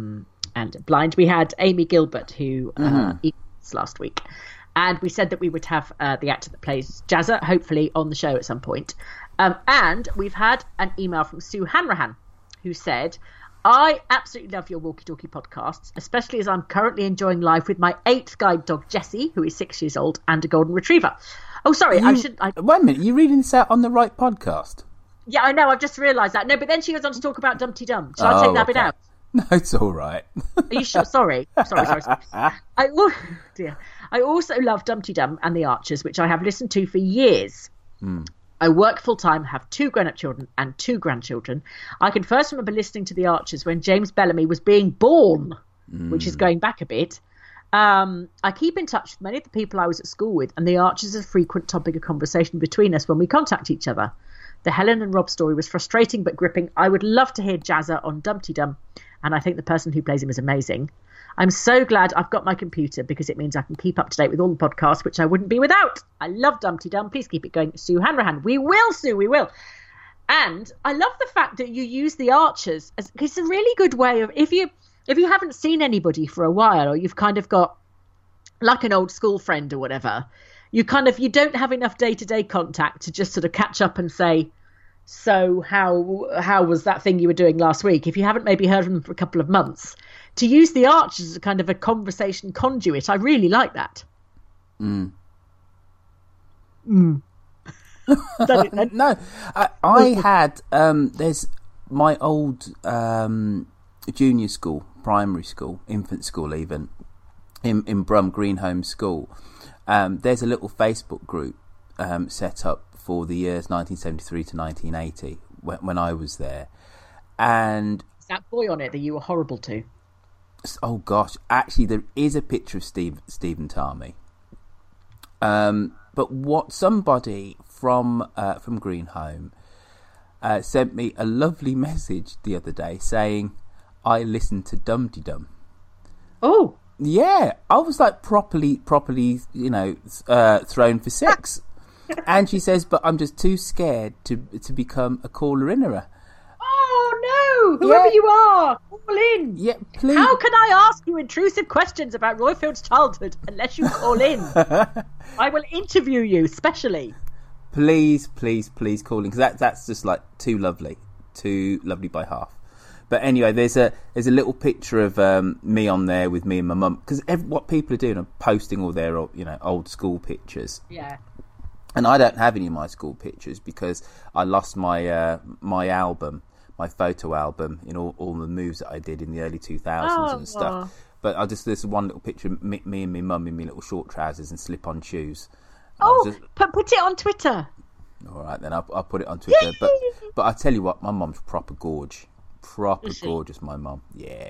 blind. We had Amy Gilbert who emailed us last week, and we said that we would have the actor that plays Jazza hopefully on the show at some point. And we've had an email from Sue Hanrahan, who said, I absolutely love your walkie-talkie podcasts, especially as I'm currently enjoying life with my 8th guide dog, Jessie, who is 6 years old, and a golden retriever. Oh, sorry, Wait a minute, you're reading this out on the right podcast? Yeah, I know, I've just realised that. No, but then she goes on to talk about Dumpty Dum. Shall I take that bit out? No, it's all right. Are you sure? Sorry. I also love Dumpty Dum and the Archers, which I have listened to for years. I work full-time, have 2 grown-up children and 2 grandchildren. I can first remember listening to The Archers when James Bellamy was being born, which is going back a bit. I keep in touch with many of the people I was at school with, and the Archers is a frequent topic of conversation between us when we contact each other. The Helen and Rob story was frustrating but gripping. I would love to hear Jazza on Dumpty Dum, and I think the person who plays him is amazing. I'm so glad I've got my computer because it means I can keep up to date with all the podcasts, which I wouldn't be without. I love Dumpty Dum. Please keep it going. Sue Hanrahan. We will, Sue, we will. And I love the fact that you use the Archers. It's a really good way of, if you haven't seen anybody for a while, or you've kind of got like an old school friend or whatever, you don't have enough day-to-day contact to just sort of catch up and say, so how was that thing you were doing last week? If you haven't maybe heard from them for a couple of months, to use the Archers as a kind of a conversation conduit, I really like that. No, I had there's my old junior school, primary school, infant school even, in Brum Greenholme School. There's a little Facebook group set up for the years 1973 to 1980 when I was there. And is that boy on it that you were horrible to? Oh gosh, actually there is a picture of Stephen Tarmy. But what somebody from Greenholme sent me a lovely message the other day saying, I listened to Dumpty Dum. Oh. Yeah, I was like properly, thrown for six. And she says, but I'm just too scared to become a caller-innerer. Oh no! Whoever you are, call in. Yeah, please. How can I ask you intrusive questions about Royfield's childhood unless you call in? I will interview you specially. Please call in, because that's just like too lovely by half. But anyway, there's a little picture of me on there with me and my mum, because what people are doing are posting all their old school pictures. Yeah. And I don't have any of my school pictures because I lost my my album, my photo album, in all the moves that I did in the early 2000s and stuff. But there's one little picture of me and my mum in my little short trousers and slip-on shoes. Put it on Twitter. All right, then I'll put it on Twitter. But I tell you what, my mum's proper gorge. Proper gorgeous, my mum. Yeah.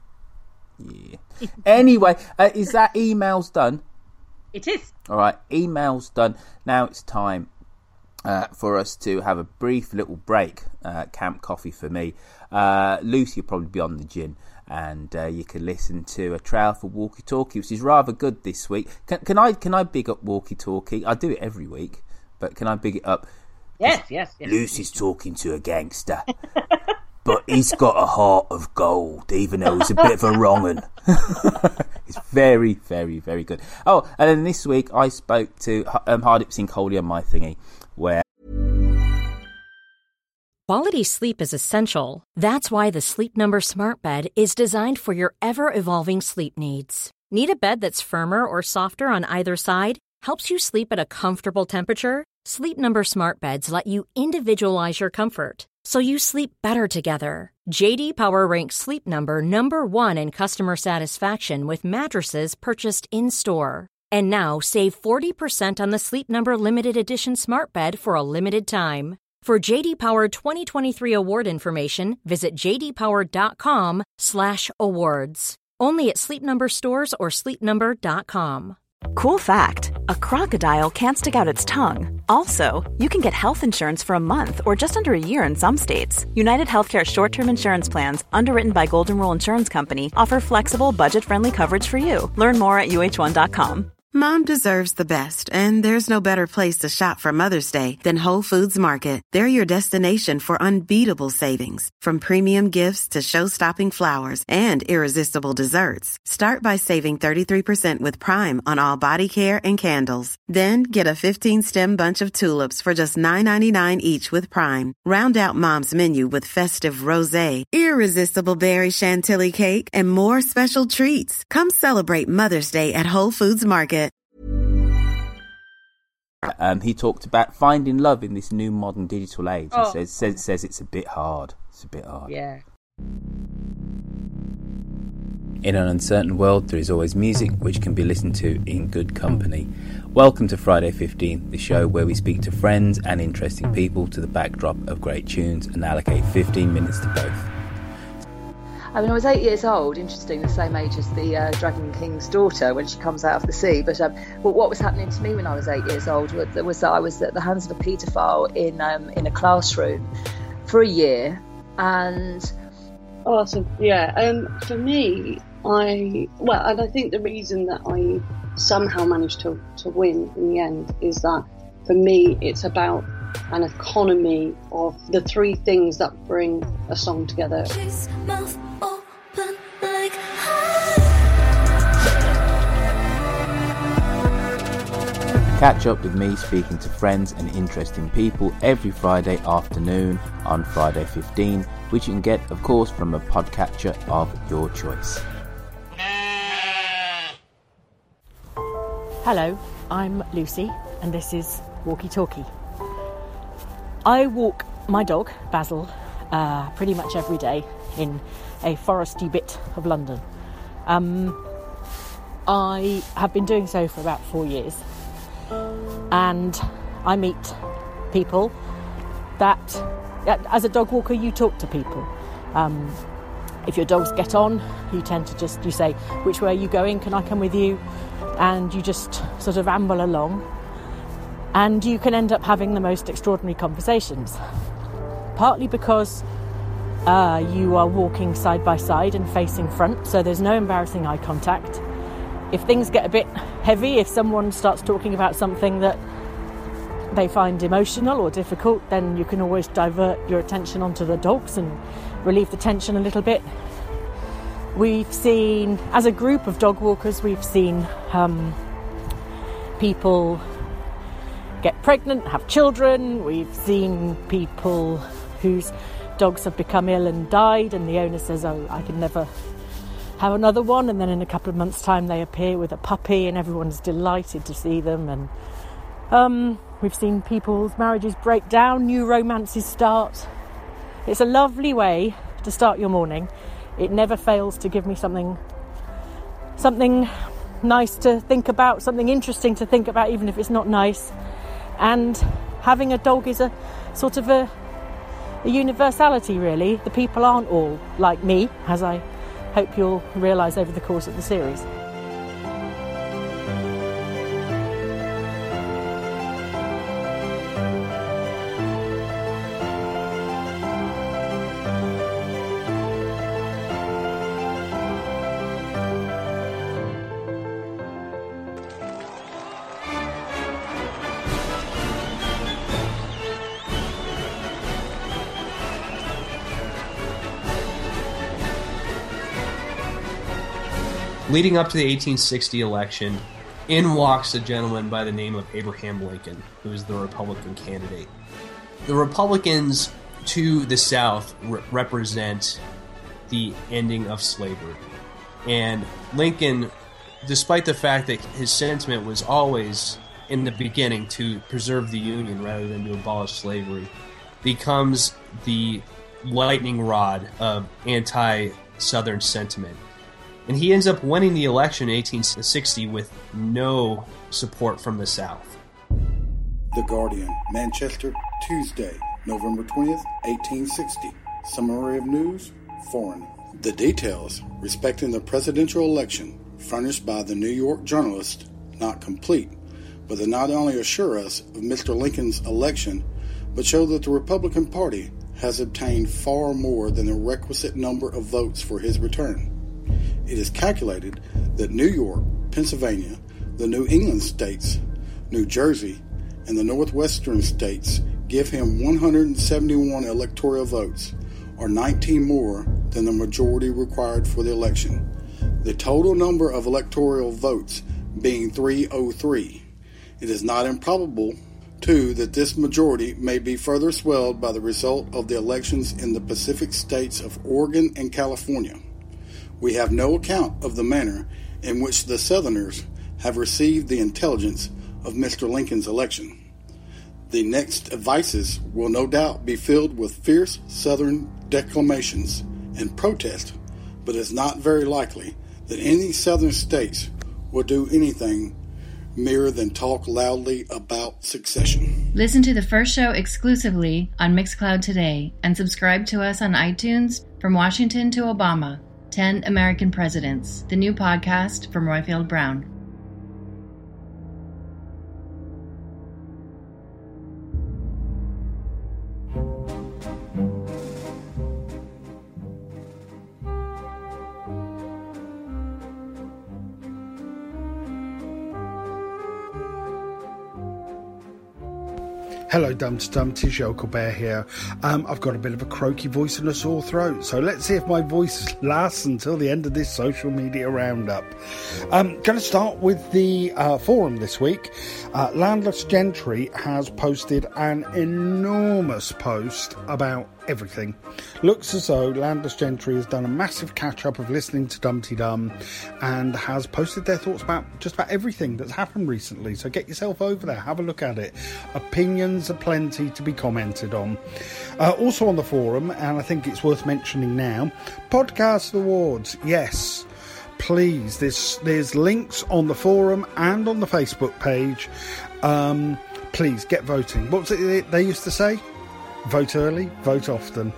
Anyway, is that emails done? It is. All right, emails done. Now it's time for us to have a brief little break. Camp coffee for me. Lucy will probably be on the gin, and you can listen to a trail for Walkie Talkie, which is rather good this week. Can I big up Walkie Talkie? I do it every week, but can I big it up? Yes. Lucy's talking to a gangster. But he's got a heart of gold, even though he's a bit of a wrong'un. It's very, very, very good. Oh, and then this week I spoke to Hardip Singh Kohli on my thingy, where... Quality sleep is essential. That's why the Sleep Number Smart Bed is designed for your ever-evolving sleep needs. Need a bed that's firmer or softer on either side? Helps you sleep at a comfortable temperature? Sleep Number Smart Beds let you individualize your comfort, so you sleep better together. J.D. Power ranks Sleep Number number 1 in customer satisfaction with mattresses purchased in-store. And now save 40% on the Sleep Number Limited Edition Smart Bed for a limited time. For J.D. Power 2023 award information, visit jdpower.com/awards. Only at Sleep Number stores or sleepnumber.com. Cool fact, a crocodile can't stick out its tongue. Also, you can get health insurance for a month or just under a year in some states. United Healthcare short-term insurance plans, underwritten by Golden Rule Insurance Company, offer flexible, budget-friendly coverage for you. Learn more at uh1.com. Mom deserves the best, and there's no better place to shop for Mother's Day than Whole Foods Market. They're your destination for unbeatable savings, from premium gifts to show-stopping flowers and irresistible desserts. Start by saving 33% with Prime on all body care and candles. Then get a 15-stem bunch of tulips for just $9.99 each with Prime. Round out Mom's menu with festive rosé, irresistible berry chantilly cake, and more special treats. Come celebrate Mother's Day at Whole Foods Market. He talked about finding love in this new modern digital age. He says it's a bit hard. Yeah. In an uncertain world, there is always music which can be listened to in good company. Welcome to Friday 15, the show where we speak to friends and interesting people to the backdrop of great tunes and allocate 15 minutes to both. I mean, I was 8 years old, interesting, the same age as the Dragon King's daughter when she comes out of the sea. But what was happening to me when I was 8 years old was that I was at the hands of a paedophile in a classroom for a year. And for me, I think the reason that I somehow managed to win in the end is that for me it's about an economy of the three things that bring a song together. Catch up with me speaking to friends and interesting people every Friday afternoon on Friday 15, which you can get, of course, from a podcatcher of your choice. Hello, I'm Lucy, and this is Walkie Talkie. I walk my dog, Basil, pretty much every day in a foresty bit of London. I have been doing so for about 4 years, and I meet people that, as a dog walker, you talk to people. If your dogs get on, you tend to you say, which way are you going? Can I come with you? And you just sort of amble along, and you can end up having the most extraordinary conversations, partly because you are walking side by side and facing front, so there's no embarrassing eye contact. If things get a bit heavy, if someone starts talking about something that they find emotional or difficult, then you can always divert your attention onto the dogs and relieve the tension a little bit. We've seen, as a group of dog walkers, we've seen people get pregnant, have children. We've seen people whose dogs have become ill and died, and the owner says, oh, I can never have another one, and then in a couple of months' time they appear with a puppy and everyone's delighted to see them. And we've seen people's marriages break down, new romances start. It's a lovely way to start your morning. It never fails to give me something nice to think about, something interesting to think about, even if it's not nice. And having a dog is a sort of a universality, really. The people aren't all like me, as I hope you'll realise over the course of the series. Leading up to the 1860 election, in walks a gentleman by the name of Abraham Lincoln, who was the Republican candidate. The Republicans to the South represent the ending of slavery. And Lincoln, despite the fact that his sentiment was always, in the beginning, to preserve the Union rather than to abolish slavery, becomes the lightning rod of anti-Southern sentiment. And he ends up winning the election in 1860 with no support from the South. The Guardian, Manchester, Tuesday, November 20th, 1860. Summary of news, foreign. The details respecting the presidential election furnished by the New York journalist not complete, but they not only assure us of Mr. Lincoln's election, but show that the Republican Party has obtained far more than the requisite number of votes for his return. It is calculated that New York, Pennsylvania, the New England states, New Jersey, and the Northwestern states give him 171 electoral votes, or 19 more than the majority required for the election. The total number of electoral votes being 303. It is not improbable, too, that this majority may be further swelled by the result of the elections in the Pacific states of Oregon and California. We have no account of the manner in which the Southerners have received the intelligence of Mr. Lincoln's election. The next advices will no doubt be filled with fierce Southern declamations and protest, but it's not very likely that any Southern states will do anything mere than talk loudly about secession. Listen to the first show exclusively on Mixcloud today and subscribe to us on iTunes. From Washington to Obama, 10 American Presidents, the new podcast from Roifield Brown. Hello Dumpty Dumpties, Yokel Bear here. I've got a bit of a croaky voice and a sore throat, so let's see if my voice lasts until the end of this social media roundup. I'm going to start with the forum this week. Landless Gentry has posted an enormous post about everything. Looks as though Landless Gentry has done a massive catch-up of listening to Dumpty Dum and has posted their thoughts about just about everything that's happened recently. So get yourself over there, have a look at it. Opinions are plenty to be commented on. Also on the forum, and I think it's worth mentioning now, Podcast Awards. Yes, please. There's links on the forum and on the Facebook page. Please get voting. What was it they used to say? Vote early, vote often.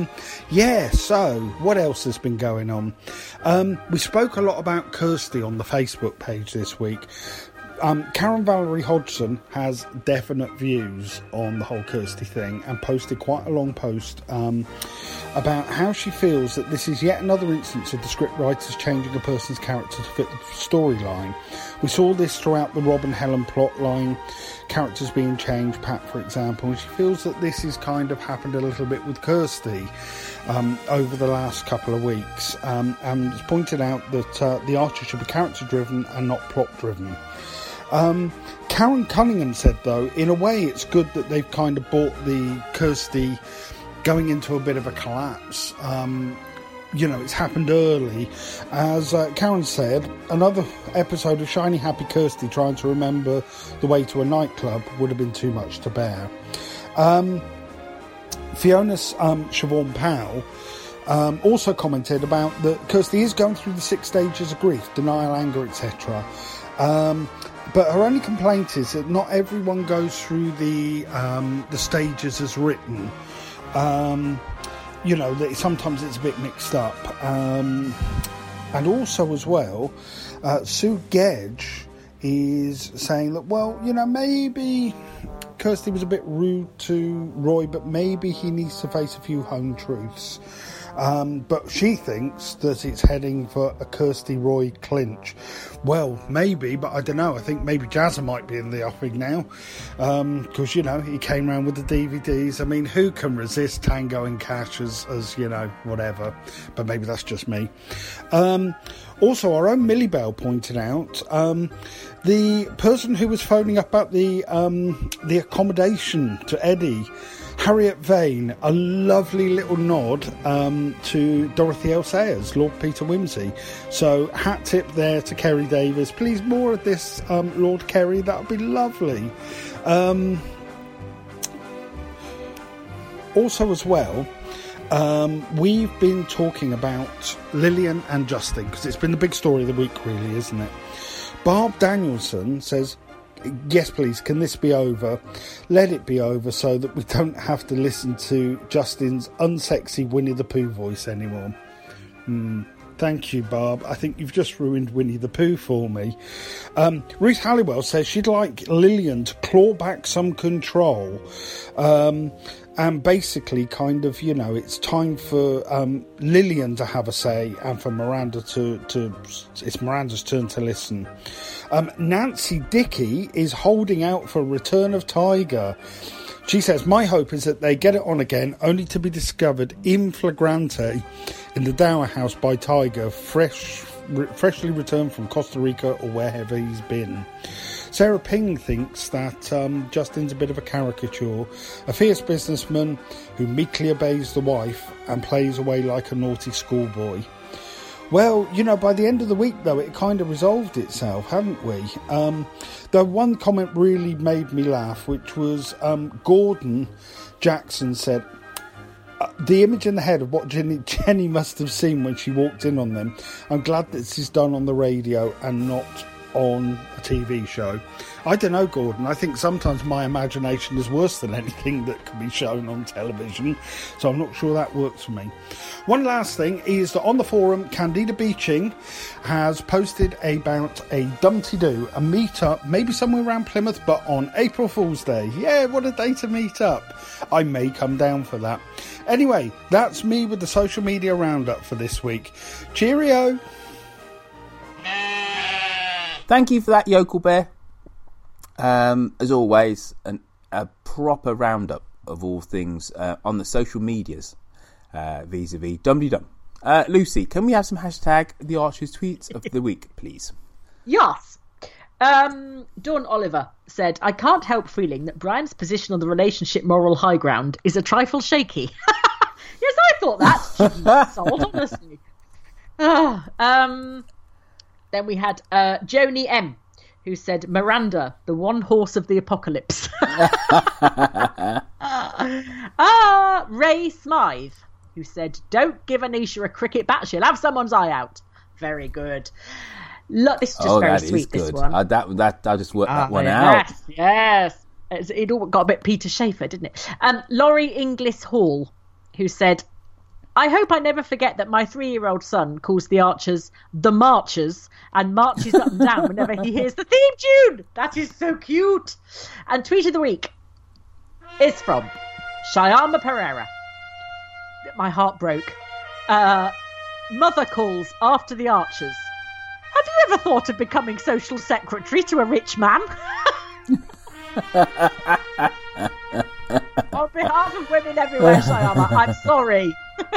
So what else has been going on? We spoke a lot about Kirsty on the Facebook page this week. Karen Valerie Hodgson has definite views on the whole Kirsty thing and posted quite a long post about how she feels that this is yet another instance of the scriptwriters changing a person's character to fit the storyline. We saw this throughout the Rob and Helen plotline, characters being changed, Pat for example, and she feels that this has kind of happened a little bit with Kirsty over the last couple of weeks, and has pointed out that the Archer should be character driven and not plot driven. Karen Cunningham said, though, in a way it's good that they've kind of brought the Kirsty going into a bit of a collapse. It's happened early. As Karen said, another episode of Shiny Happy Kirsty trying to remember the way to a nightclub would have been too much to bear. Fiona Siobhan Powell also commented about that Kirsty is going through the 6 stages of grief, denial, anger, etc. But her only complaint is that not everyone goes through the stages as written. That sometimes it's a bit mixed up. And also as well, Sue Gedge is saying that, maybe Kirsty was a bit rude to Roy, but maybe he needs to face a few home truths. But she thinks that it's heading for a Kirsty-Roy clinch. Well, maybe, but I don't know. I think maybe Jazza might be in the offing now. Because, he came round with the DVDs. I mean, who can resist Tango and Cash as whatever. But maybe that's just me. Also, our own Millie Bell pointed out the person who was phoning up about the accommodation to Eddie, Harriet Vane, a lovely little nod to Dorothy L. Sayers, Lord Peter Wimsey. So hat tip there to Kerry Davis. Please, more of this, Lord Kerry, that would be lovely. Also as well, we've been talking about Lillian and Justin, because it's been the big story of the week really, isn't it? Barb Danielson says, yes, please, can this be over? Let it be over so that we don't have to listen to Justin's unsexy Winnie the Pooh voice anymore. Thank you, Barb. I think you've just ruined Winnie the Pooh for me. Ruth Halliwell says she'd like Lillian to claw back some control. And basically kind of, it's time for Lillian to have a say and for Miranda it's Miranda's turn to listen. Nancy Dickey is holding out for Return of Tiger. She says, my hope is that they get it on again, only to be discovered in flagrante in the Dower House by Tiger, freshly returned from Costa Rica or wherever he's been. Sarah Ping thinks that Justin's a bit of a caricature, a fierce businessman who meekly obeys the wife and plays away like a naughty schoolboy. Well, by the end of the week, though, it kind of resolved itself, haven't we? The one comment really made me laugh, which was Gordon Jackson said, the image in the head of what Jenny must have seen when she walked in on them. I'm glad that this is done on the radio and not on a TV show. I don't know, Gordon. I think sometimes my imagination is worse than anything that can be shown on television, so I'm not sure that works for me. One last thing is that on the forum, Candida Beeching has posted about a Dumpty-Doo, a meet-up, maybe somewhere around Plymouth, but on April Fool's Day. Yeah, what a day to meet up. I may come down for that. Anyway, that's me with the social media roundup for this week. Cheerio! Thank you for that, Yokel Bear. As always, a proper roundup of all things on the social medias vis-a-vis Dum-de-Dum. Lucy, can we have some hashtag the Archers tweets of the week, please? Yes. Dawn Oliver said, I can't help feeling that Brian's position on the relationship moral high ground is a trifle shaky. Yes, I thought that. Sold, honestly. Then we had Joni M, who said, Miranda, the one horse of the apocalypse. Ray Smythe, who said, don't give Anisha a cricket bat, she'll have someone's eye out. Very good. Look, this is just very sweet, this one. I just worked that one out. Yes. It all got a bit Peter Schaefer, didn't it? Laurie Inglis Hall, who said, I hope I never forget that my 3-year-old son calls the Archers the Marchers and marches up and down whenever he hears the theme tune. That is so cute. And tweet of the week is from Shyama Pereira. My heart broke. Mother calls after the Archers. Have you ever thought of becoming social secretary to a rich man? On behalf of women everywhere, Shyama, I'm sorry.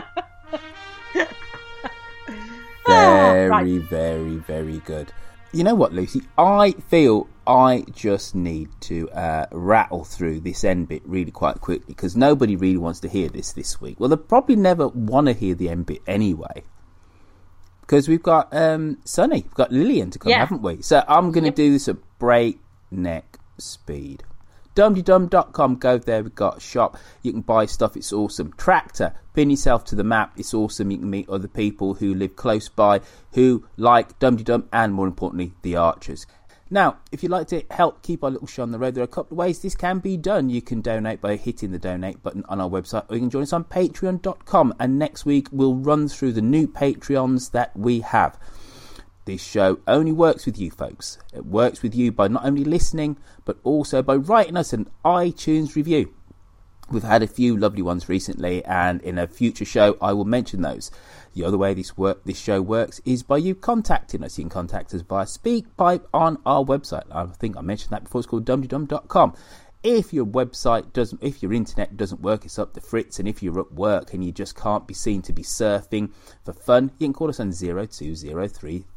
Very, very, very good. You know what, Lucy? I feel I just need to rattle through this end bit really quite quickly because nobody really wants to hear this week. Well, they probably never want to hear the end bit anyway. Because we've got Sunny, we've got Lillian to come, haven't we? So I'm going to do this at breakneck speed. Dumdydum.com, go there, we've got a shop, you can buy stuff, it's awesome. Tractor, pin yourself to the map, it's awesome. You can meet other people who live close by, who like Dum-de-Dum, and more importantly, the Archers. Now, if you'd like to help keep our little show on the road, there are a couple of ways this can be done. You can donate by hitting the donate button on our website, or you can join us on patreon.com, and next week we'll run through the new Patreons that we have. This show only works with you folks. It works with you by not only listening, but also by writing us an iTunes review. We've had a few lovely ones recently, and in a future show I will mention those. The other way this show works is by you contacting us. You can contact us via SpeakPipe on our website. I think I mentioned that before. It's called dumdydum.com. If your internet doesn't work, it's up to Fritz. And if you're at work and you just can't be seen to be surfing for fun, you can call us on 0203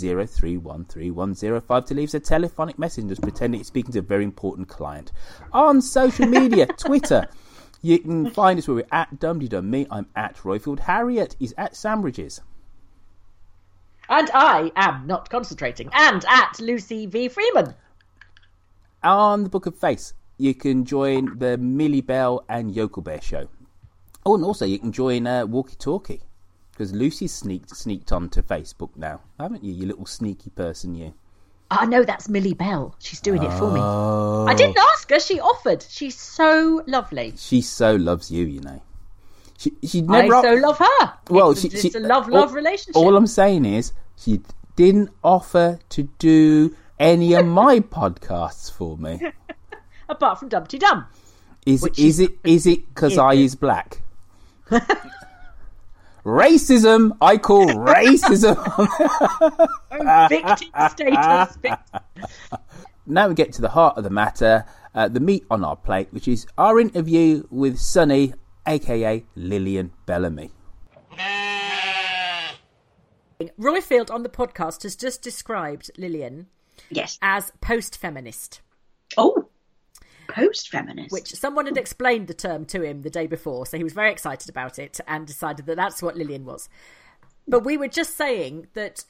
031305 to leave us a telephonic message and just pretend that you're speaking to a very important client. On social media, Twitter, you can find us where we're at Dumdydum. Me, I'm at Royfield. Harriet is at Sandbridges. And I am not concentrating. And at Lucy V. Freeman. On the Book of Face, you can join the Millie Bell and Yokel Bear show. Oh, and also you can join Walkie Talkie. Because Lucy's sneaked onto Facebook now, haven't you, you little sneaky person, you? Oh, no, that's Millie Bell. She's doing it for me. I didn't ask her. She offered. She's so lovely. She so loves you, you know. She never. I so love her. Well, it's a love relationship. All I'm saying is she didn't offer to do any of my podcasts for me. Apart from Dum-de-Dum. Is it because I is black? Racism, I call racism. Victim status. Now we get to the heart of the matter, the meat on our plate, which is our interview with Sunny, aka Lillian Bellamy. Royfield on the podcast has just described Lillian as post-feminist. Oh, post-feminist. Which someone had explained the term to him the day before, so he was very excited about it and decided that that's what Lillian was. But we were just saying that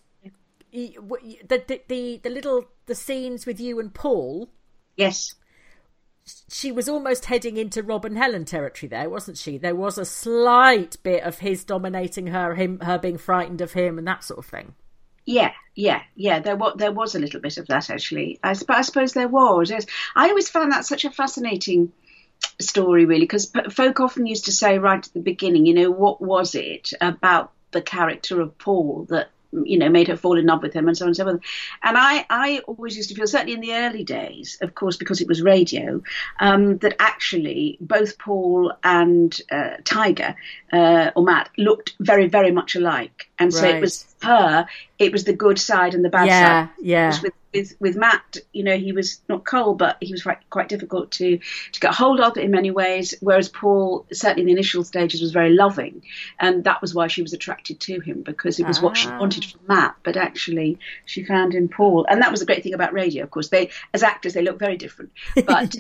the scenes with you and Paul. Yes. She was almost heading into Rob and Helen territory there, wasn't she? There was a slight bit of his dominating her, her being frightened of him and that sort of thing. Yeah. There was a little bit of that, actually. I suppose there was. Yes. I always found that such a fascinating story, really, because folk often used to say right at the beginning, what was it about the character of Paul that made her fall in love with him, and so on and so forth. And I always used to feel, certainly in the early days, of course, because it was radio, that actually both Paul and Tiger or Matt looked very, very much alike. And so it was it was the good side and the bad side. Yeah. With Matt, he was not cold, but he was quite difficult to get hold of in many ways, whereas Paul, certainly in the initial stages, was very loving. And that was why she was attracted to him, because it was what she wanted from Matt, but actually she found in Paul. And that was the great thing about radio, of course. They, as actors, they look very different. But,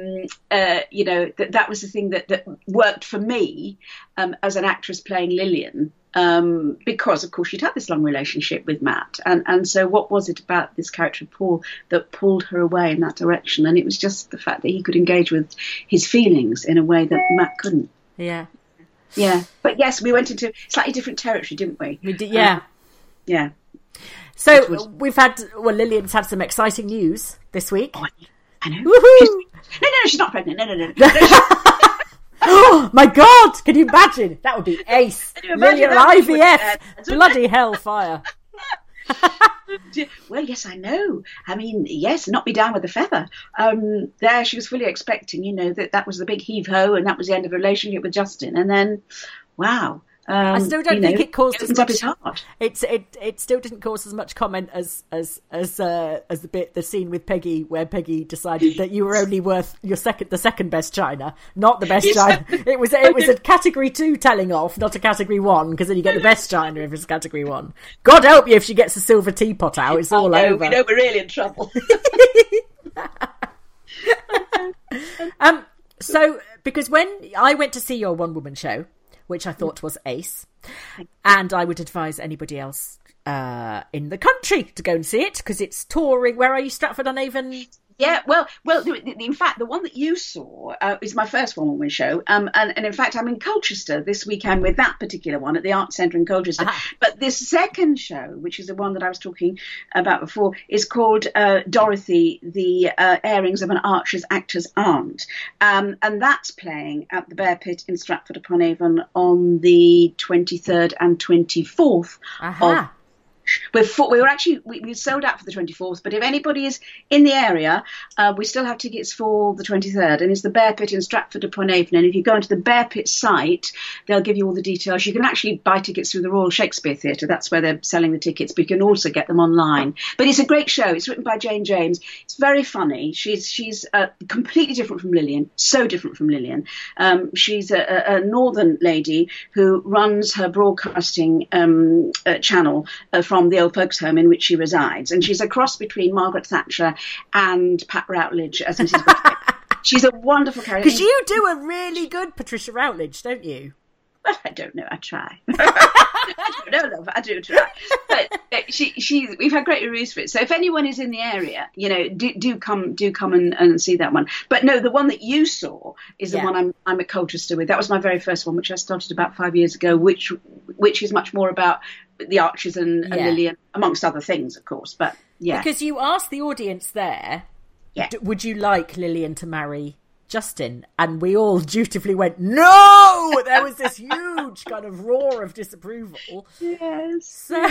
that was the thing that worked for me as an actress playing Lillian. Because of course she'd had this long relationship with Matt, and so what was it about this character of Paul that pulled her away in that direction? And it was just the fact that he could engage with his feelings in a way that Matt couldn't. Yeah. But yes, we went into slightly different territory, didn't we? We did. Yeah. Yeah. So we've had Lillian's had some exciting news this week. Oh, I know. Woohoo! No, she's not pregnant. No. Oh my God! Can you imagine? That would be ace. Lillian IVF. Bloody hellfire. Well, yes, I know. I mean, yes, knock me down with a feather. There, she was fully expecting, that was the big heave-ho, and that was the end of the relationship with Justin. And then, wow. I still don't think it caused as much. It still didn't cause as much comment as the scene with Peggy, where Peggy decided that you were only worth the second best china, not the best china. It was a category 2 telling off, not a category 1, because then you get the best china if it's category 1. God help you if she gets a silver teapot out. It's all over. We know we're really in trouble. So because when I went to see your one woman show, which I thought was ace, and I would advise anybody else in the country to go and see it, because it's touring. Where are you, Stratford-on-Avon? Yeah, well, in fact, the one that you saw is my first one-woman show, and in fact, I'm in Colchester this weekend with that particular one at the Arts Centre in Colchester. But this second show, which is the one that I was talking about before, is called Dorothy, the Airings of an Archer's Actor's Aunt, and that's playing at the Bear Pit in Stratford-upon-Avon on the 23rd and 24th of we sold out for the 24th, but if anybody is in the area, we still have tickets for the 23rd, and it's the Bear Pit in Stratford-upon-Avon. And if you go onto the Bear Pit site, they'll give you all the details. You can actually buy tickets through the Royal Shakespeare Theatre. That's where they're selling the tickets, but you can also get them online. But it's a great show. It's written by Jane James. It's very funny. She's completely different from Lillian, so different from Lillian. She's a northern lady who runs her broadcasting channel from the old folks' home in which she resides, and she's a cross between Margaret Thatcher and Pat Routledge as Mrs. Buffett. She's a wonderful character. Because you do a really good Patricia Routledge, don't you? Well, I don't know. I try. I do try. But we've had great reviews for it. So if anyone is in the area, do come and see that one. But no, the one that you saw is the one I'm at Colchester with. That was my very first one, which I started about 5 years ago, which is much more about the Archers and Lillian, amongst other things, of course. But yeah, because you asked the audience there, would you like Lillian to marry Justin? And we all dutifully went, no! There was this huge kind of roar of disapproval. Yes.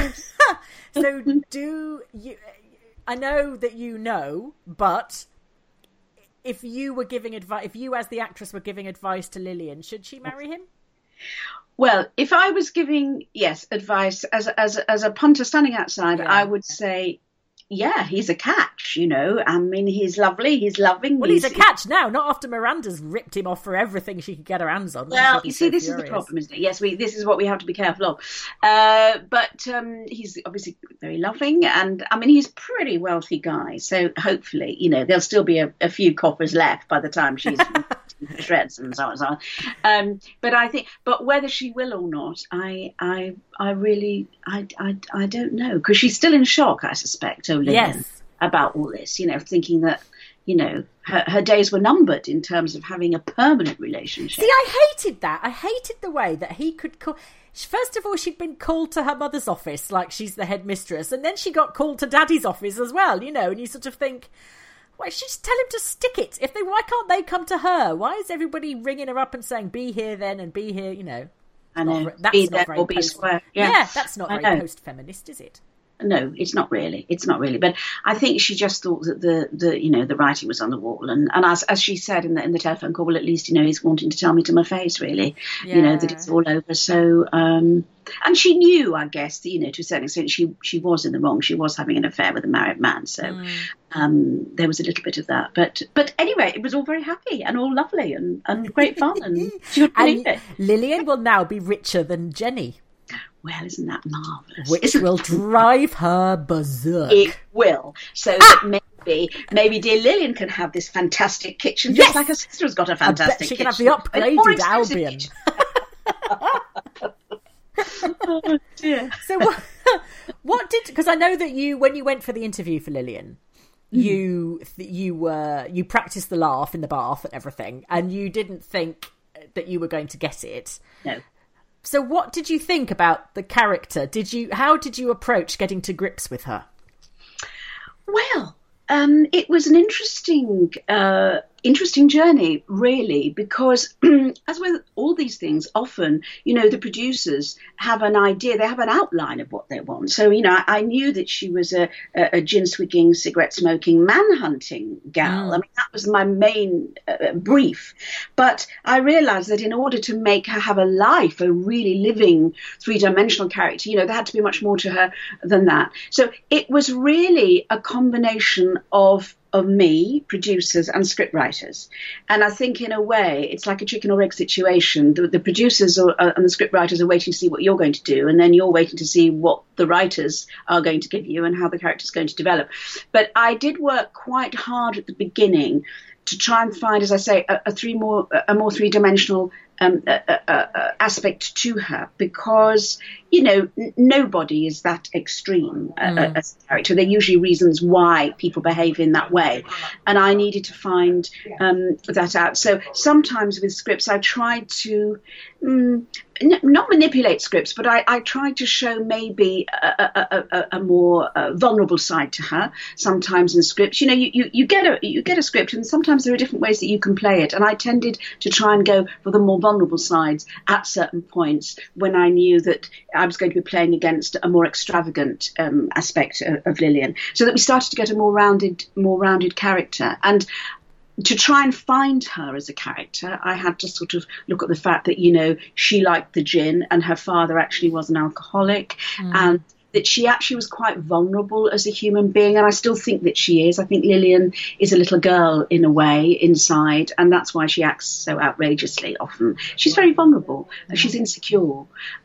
So do you... I know that you know, but if you were giving advice, if you as the actress were giving advice to Lillian, should she marry him? Well, if I was giving, advice as a punter standing outside, I would say, he's a catch, I mean, he's lovely, he's loving. Well, he's a catch now, not after Miranda's ripped him off for everything she could get her hands on. Well, you see, this is the problem, isn't it? Yes, this is what we have to be careful of. But he's obviously very loving, and I mean, he's a pretty wealthy guy, so hopefully, there'll still be a few coppers left by the time she's shreds and so on and so on. But whether she will or not, I really don't know, because she's still in shock, I suspect, Lillian, about all this, thinking that, her days were numbered in terms of having a permanent relationship. See, I hated that. I hated the way that he could call... First of all, she'd been called to her mother's office like she's the headmistress, and then she got called to Daddy's office as well, you know, and you sort of think, why should just tell him to stick it? Why can't they come to her? Why is everybody ringing her up and saying, be here then and be here, you know? I know. That's not very square. That's not very post-feminist, is it? No, it's not really. It's not really. But I think she just thought that the writing was on the wall, and as she said in the telephone call, well, at least he's wanting to tell me to my face, really, that it's all over. So, and she knew, I guess, to a certain extent, she was in the wrong. She was having an affair with a married man, so there was a little bit of that. But anyway, it was all very happy and all lovely and great fun, and she would believe it. Lillian will now be richer than Jenny. Well, isn't that marvellous? Which will drive her berserk. It will. So that maybe dear Lillian can have this fantastic kitchen, just like her sister has got a fantastic kitchen. She can have the upgraded Albion. Oh dear. So what did? Because I know that when you went for the interview for Lillian, you practiced the laugh in the bath and everything, and you didn't think that you were going to get it. No. So what did you think about the character? How did you approach getting to grips with her? Well, it was an interesting journey, really, because as with all these things, often, the producers have an idea, they have an outline of what they want. So, I knew that she was a gin-swigging, cigarette-smoking, man-hunting gal. I mean, that was my main brief. But I realised that in order to make her have a life, a really living, three-dimensional character, there had to be much more to her than that. So it was really a combination of me, producers and scriptwriters. And I think in a way it's like a chicken or egg situation. The producers and the scriptwriters are waiting to see what you're going to do, and then you're waiting to see what the writers are going to give you and how the character's going to develop. But I did work quite hard at the beginning to try and find, as I say, a more three-dimensional aspect to her, because nobody is that extreme as a character. There are usually reasons why people behave in that way, and I needed to find that out. So sometimes with scripts I tried to not manipulate scripts, but I tried to show maybe a more vulnerable side to her. Sometimes in scripts, you get a script, and sometimes there are different ways that you can play it, and I tended to try and go for the more vulnerable sides at certain points when I knew that I was going to be playing against a more extravagant aspect of Lillian, so that we started to get a more rounded character. And to try and find her as a character, I had to sort of look at the fact that, she liked the gin and her father actually was an alcoholic, and that she actually was quite vulnerable as a human being. And I still think that she is. I think Lillian is a little girl in a way inside, and that's why she acts so outrageously often. She's very vulnerable. She's insecure.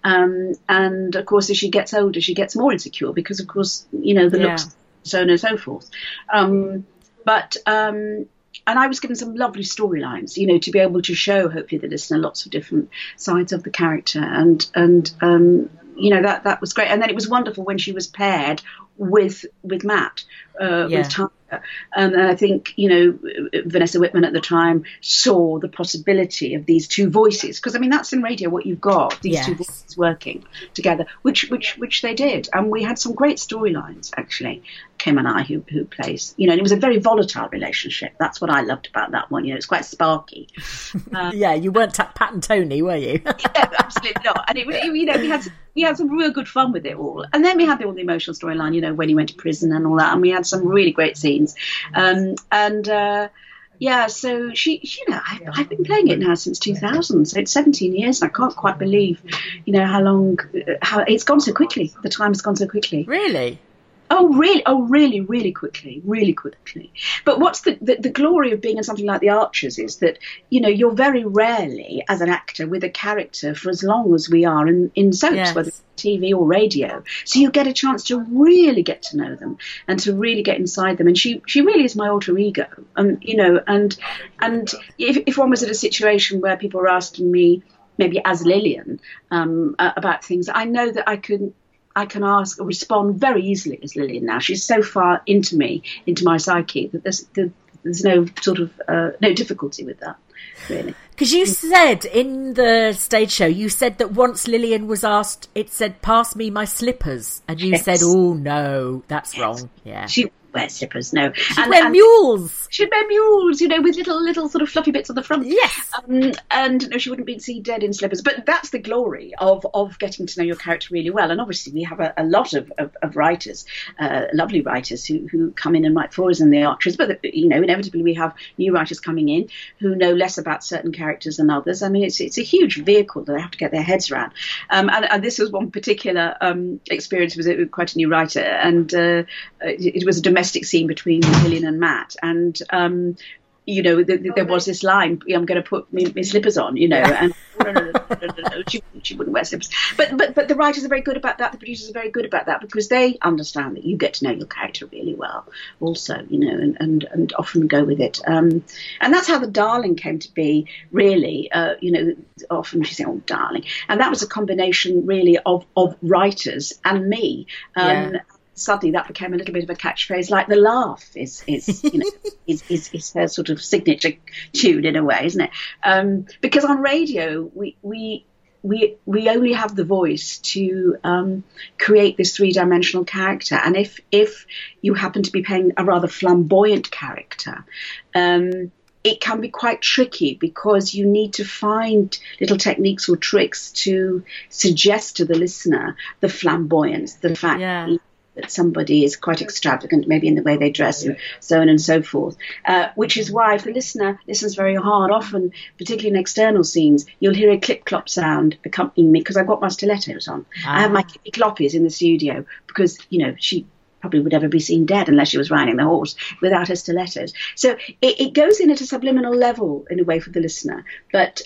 And of course, as she gets older, she gets more insecure because, of course, the looks, so on and so forth. And I was given some lovely storylines, to be able to show, hopefully, the listener lots of different sides of the character. And that was great. And then it was wonderful when she was paired with Matt, with Tyler. And I think, Vanessa Whitman at the time saw the possibility of these two voices. Because, I mean, that's in radio what you've got, these two voices working together, which they did. And we had some great storylines, actually, Kim and I, who plays. And it was a very volatile relationship. That's what I loved about that one. It's quite sparky. You weren't Pat and Tony, were you? Yeah, absolutely not. And we had some real good fun with it all. And then we had all the emotional storyline, when he went to prison and all that. And we had some really great scenes. So she, I've been playing it now since 2000, so it's 17 years, and I can't quite believe, how it's gone so quickly. The time has gone so quickly. Really? Oh, really? Oh, really, really quickly, really quickly. But what's the glory of being in something like The Archers is that, you're very rarely, as an actor, with a character for as long as we are in soaps, whether it's TV or radio. So you get a chance to really get to know them and to really get inside them. And she really is my alter ego. And if one was at a situation where people were asking me, maybe as Lillian, about things, I know that I can ask or respond very easily as Lillian now. She's so far into me, into my psyche, that there's no sort of no difficulty with that, really. Because you said in the stage show, you said that once Lillian was asked, it said, "Pass me my slippers," and you said, "Oh no, that's wrong." Yeah. She wear slippers, no. She'd wear mules. She'd wear mules, with little sort of fluffy bits on the front. Yes. And no, she wouldn't be seen dead in slippers. But that's the glory of getting to know your character really well. And obviously we have a lot of writers, lovely writers who come in and write for us in the Archers. But, inevitably we have new writers coming in who know less about certain characters than others. I mean, it's a huge vehicle that they have to get their heads around. And this was one particular experience. It was quite a new writer. And it was a domestic scene between Lillian and Matt, and there was this line, "I'm going to put my slippers on," and she wouldn't wear slippers. But the writers are very good about that. The producers are very good about that because they understand that you get to know your character really well, also, and often go with it. And that's how the Darling came to be. Really, often she said, "Oh, darling," and that was a combination really of writers and me. Suddenly that became a little bit of a catchphrase, like the laugh is her sort of signature tune in a way, isn't it? Because on radio we only have the voice to create this three-dimensional character, and if you happen to be playing a rather flamboyant character, it can be quite tricky because you need to find little techniques or tricks to suggest to the listener the flamboyance, the fact that somebody is quite extravagant, maybe in the way they dress and so on and so forth, which is why if the listener listens very hard, often, particularly in external scenes, you'll hear a clip-clop sound accompanying me because I've got my stilettos on. I have my clippy-cloppies in the studio because, she probably would never be seen dead unless she was riding the horse without her stilettos. So it goes in at a subliminal level in a way for the listener. But,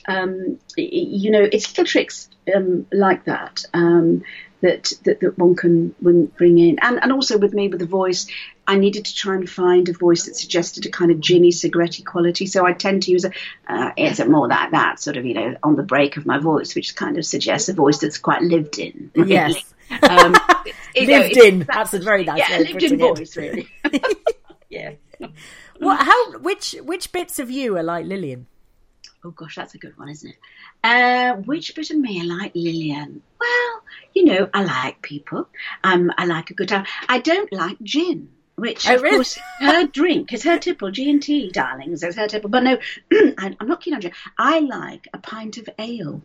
it's little tricks like that. That one can bring in. And also with me, with the voice, I needed to try and find a voice that suggested a kind of ginny cigarette quality. So I tend to use it's more like that, sort of, on the break of my voice, which kind of suggests a voice that's quite lived in. Really. Yes. Lived in. That's a very nice way of lived in voice, really. Yeah. Which bits of you are like Lillian? Oh gosh, that's a good one, isn't it? Which bit of me are like Lillian? Well, I like people. I like a good time. I don't like gin, which of course her drink is her tipple. G&T, darlings, is her tipple. But no, I'm not keen on gin. I like a pint of ale.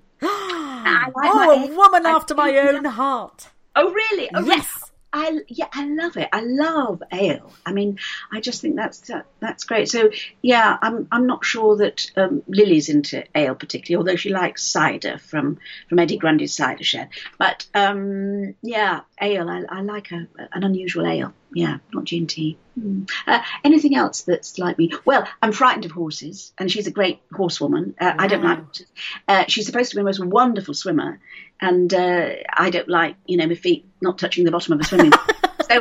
A woman after my own heart. Oh really? Oh, yes. I love it. I love ale. I mean, I just think that's great. So yeah, I'm not sure that Lily's into ale particularly, although she likes cider from Eddie Grundy's Cider Shed. But ale. I like an unusual ale. Yeah, not G&T. Anything else that's like me? Well, I'm frightened of horses, and she's a great horsewoman. I don't like horses. She's supposed to be the most wonderful swimmer, and I don't like, my feet not touching the bottom of a swimming pool. So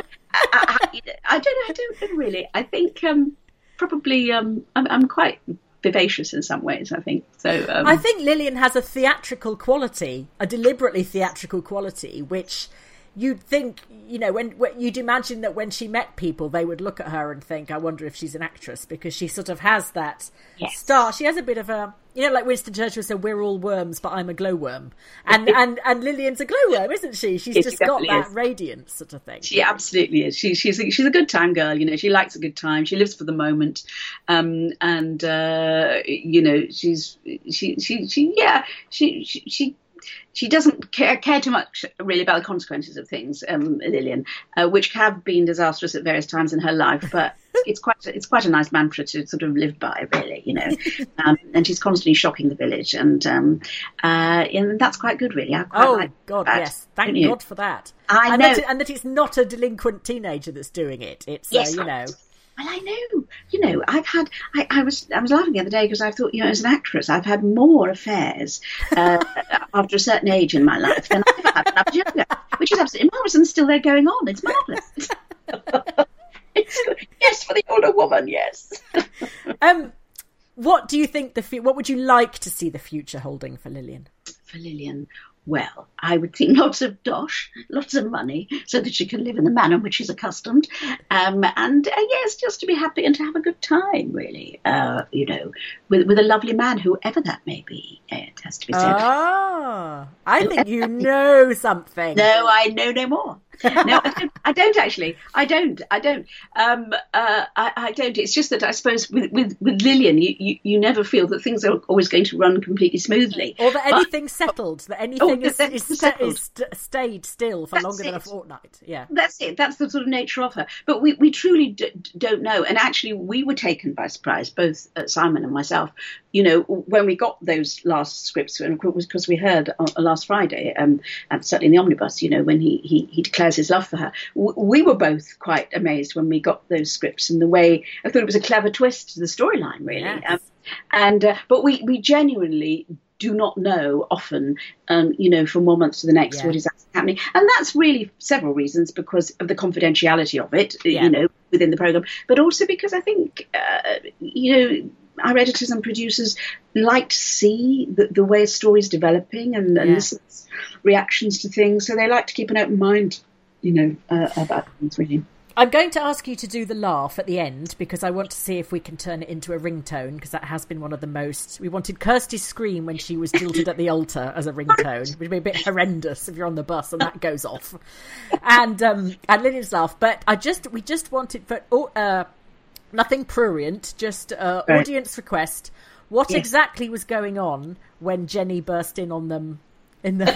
I don't really. I think probably I'm quite vivacious in some ways, I think. So I think Lillian has a theatrical quality, a deliberately theatrical quality, which you'd think, when you'd imagine that when she met people, they would look at her and think, I wonder if she's an actress, because she sort of has that star. She has a bit of a, like Winston Churchill said, we're all worms, but I'm a glowworm. And Lillian's a glowworm, isn't she? She's just got that radiance sort of thing. She absolutely is. She's a good time girl, She likes a good time. She lives for the moment. She doesn't care too much really about the consequences of things, Lillian, which have been disastrous at various times in her life. But it's quite a nice mantra to sort of live by, really, and she's constantly shocking the village, and that's quite good, really. I quite like God, that, yes, thank God for that. I know, and that it's not a delinquent teenager that's doing it. It's Well, I know. I was laughing the other day because I thought, as an actress, I've had more affairs after a certain age in my life than I've ever had when I was younger, which is absolutely marvellous, and still they're going on. It's marvellous. It's good. Yes, for the older woman, yes. What do you think what would you like to see the future holding for Lillian? For Lillian, Well, I would think lots of dosh, lots of money, so that she can live in the manner in which she's accustomed. And yes, just to be happy and to have a good time, really, with a lovely man, whoever that may be, it has to be said. Ah, I think you know something. No, I know no more. No, I don't actually. I don't. I don't. It's just that I suppose with Lilian, you never feel that things are always going to run completely smoothly, or that anything's settled, that anything is stayed still for longer than a fortnight. Yeah, that's it. That's the sort of nature of her. But we truly don't know. And actually, we were taken by surprise, both Simon and myself. When we got those last scripts, and because we heard last Friday, and certainly in the omnibus, when he declares his love for her, we were both quite amazed when we got those scripts and the way I thought it was a clever twist to the storyline, really. Yes. But we genuinely do not know often, from one month to the next what is actually happening, and that's really several reasons, because of the confidentiality of it, within the programme, but also because I think our editors and producers like to see the way a story is developing and listen to reactions to things, so they like to keep an open mind, about things, really. I'm going to ask you to do the laugh at the end, because I want to see if we can turn it into a ringtone, because that has been one of the most... We wanted Kirsty's scream when she was jilted at the altar as a ringtone, which would be a bit horrendous if you're on the bus and that goes off. And Lilian's laugh. But we just wanted for... nothing prurient, just audience request. What exactly was going on when Jenny burst in on them in the...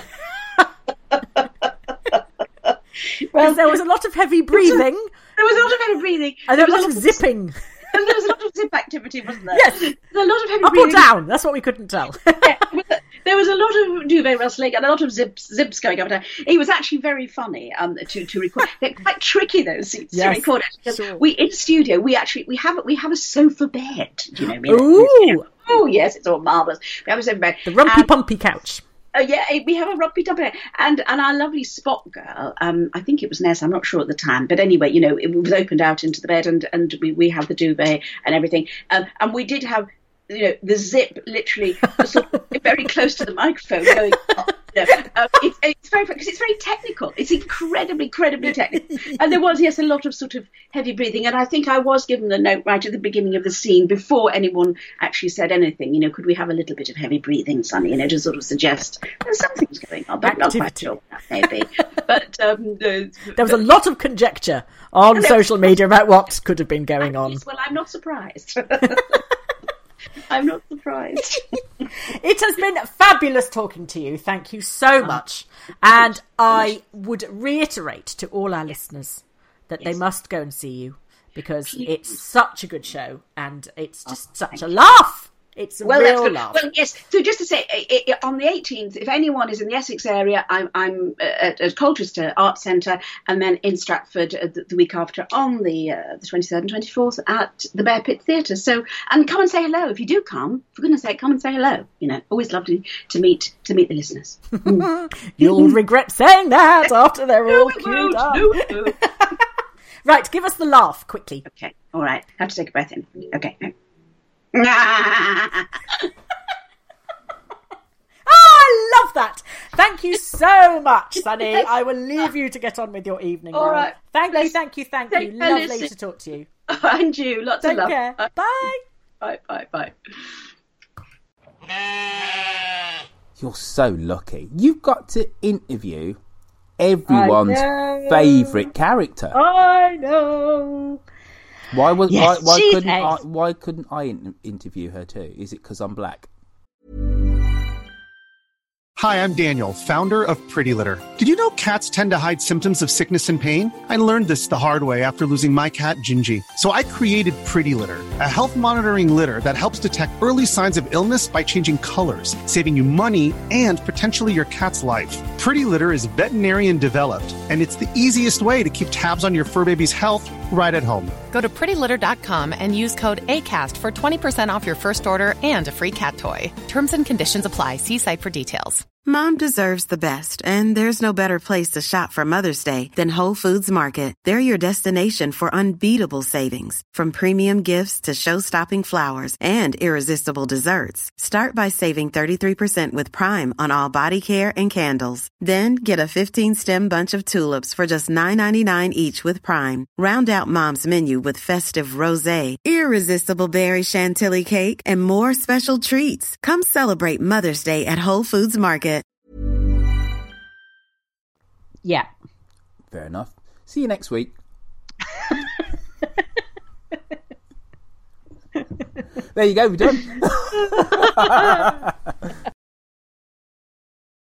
Well, there was a lot of heavy breathing. There was a lot of heavy breathing. And there was a lot of zipping. And there was a lot of zip activity, wasn't there? Yes. There was a lot of heavy Up breathing. or down, that's what we couldn't tell. There was a lot of duvet rustling and a lot of zips going up and down. It was actually very funny to record. They're quite tricky, those scenes to record. Because in studio we have a sofa bed. Do you know what I mean? Ooh. Oh yes, it's all marvellous. We have a sofa bed. The rumpy pumpy couch. We have a rumpy dumpy, and our lovely spot girl. I think it was Ness. I'm not sure at the time, but anyway, it was opened out into the bed, and we have the duvet and everything, and we did have the zip literally sort of very close to the microphone going up. It's very, because it's very technical. It's incredibly technical. And there was, a lot of sort of heavy breathing. And I think I was given the note right at the beginning of the scene, before anyone actually said anything, could we have a little bit of heavy breathing, Sonny, to sort of suggest there's something's going on, but not quite sure, maybe. But there was a lot of conjecture on social media about what could have been going on. Well, I'm not surprised. I'm not surprised. It has been fabulous talking to you. Thank you so much. And I would reiterate to all our listeners that they must go and see you, because it's such a good show and it's just such a laugh. It's a real laugh. Well, yes. So just to say, on the 18th, if anyone is in the Essex area, I'm at Colchester Arts Centre, and then in Stratford the week after on the 23rd and 24th at the Bear Pit Theatre. So, and come and say hello if you do come. For goodness sake, come and say hello. Always lovely to meet the listeners. You'll regret saying that after they're all queued up. Right, give us the laugh quickly. Okay, all right. I have to take a breath in. Okay. I love that. Thank you so much, Sunny. I will leave you to get on with your evening. All right. Thank you. Lovely to talk to you. And you. Lots of love. Take care. Bye. Bye. You're so lucky. You've got to interview everyone's favourite character. I know. Why couldn't I interview her too? Is it because I'm black? Hi, I'm Daniel, founder of Pretty Litter. Did you know cats tend to hide symptoms of sickness and pain? I learned this the hard way after losing my cat, Gingy. So I created Pretty Litter, a health monitoring litter that helps detect early signs of illness by changing colors, saving you money and potentially your cat's life. Pretty Litter is veterinarian developed, and it's the easiest way to keep tabs on your fur baby's health right at home. Go to prettylitter.com and use code ACAST for 20% off your first order and a free cat toy. Terms and conditions apply. See site for details. Mom deserves the best, and there's no better place to shop for Mother's Day than Whole Foods Market. They're your destination for unbeatable savings, from premium gifts to show-stopping flowers and irresistible desserts. Start by saving 33% with Prime on all body care and candles. Then get a 15-stem bunch of tulips for just $9.99 each with Prime. Round out Mom's menu with festive rosé, irresistible berry chantilly cake, and more special treats. Come celebrate Mother's Day at Whole Foods Market. Yeah. Fair enough. See you next week. There you go, we're done.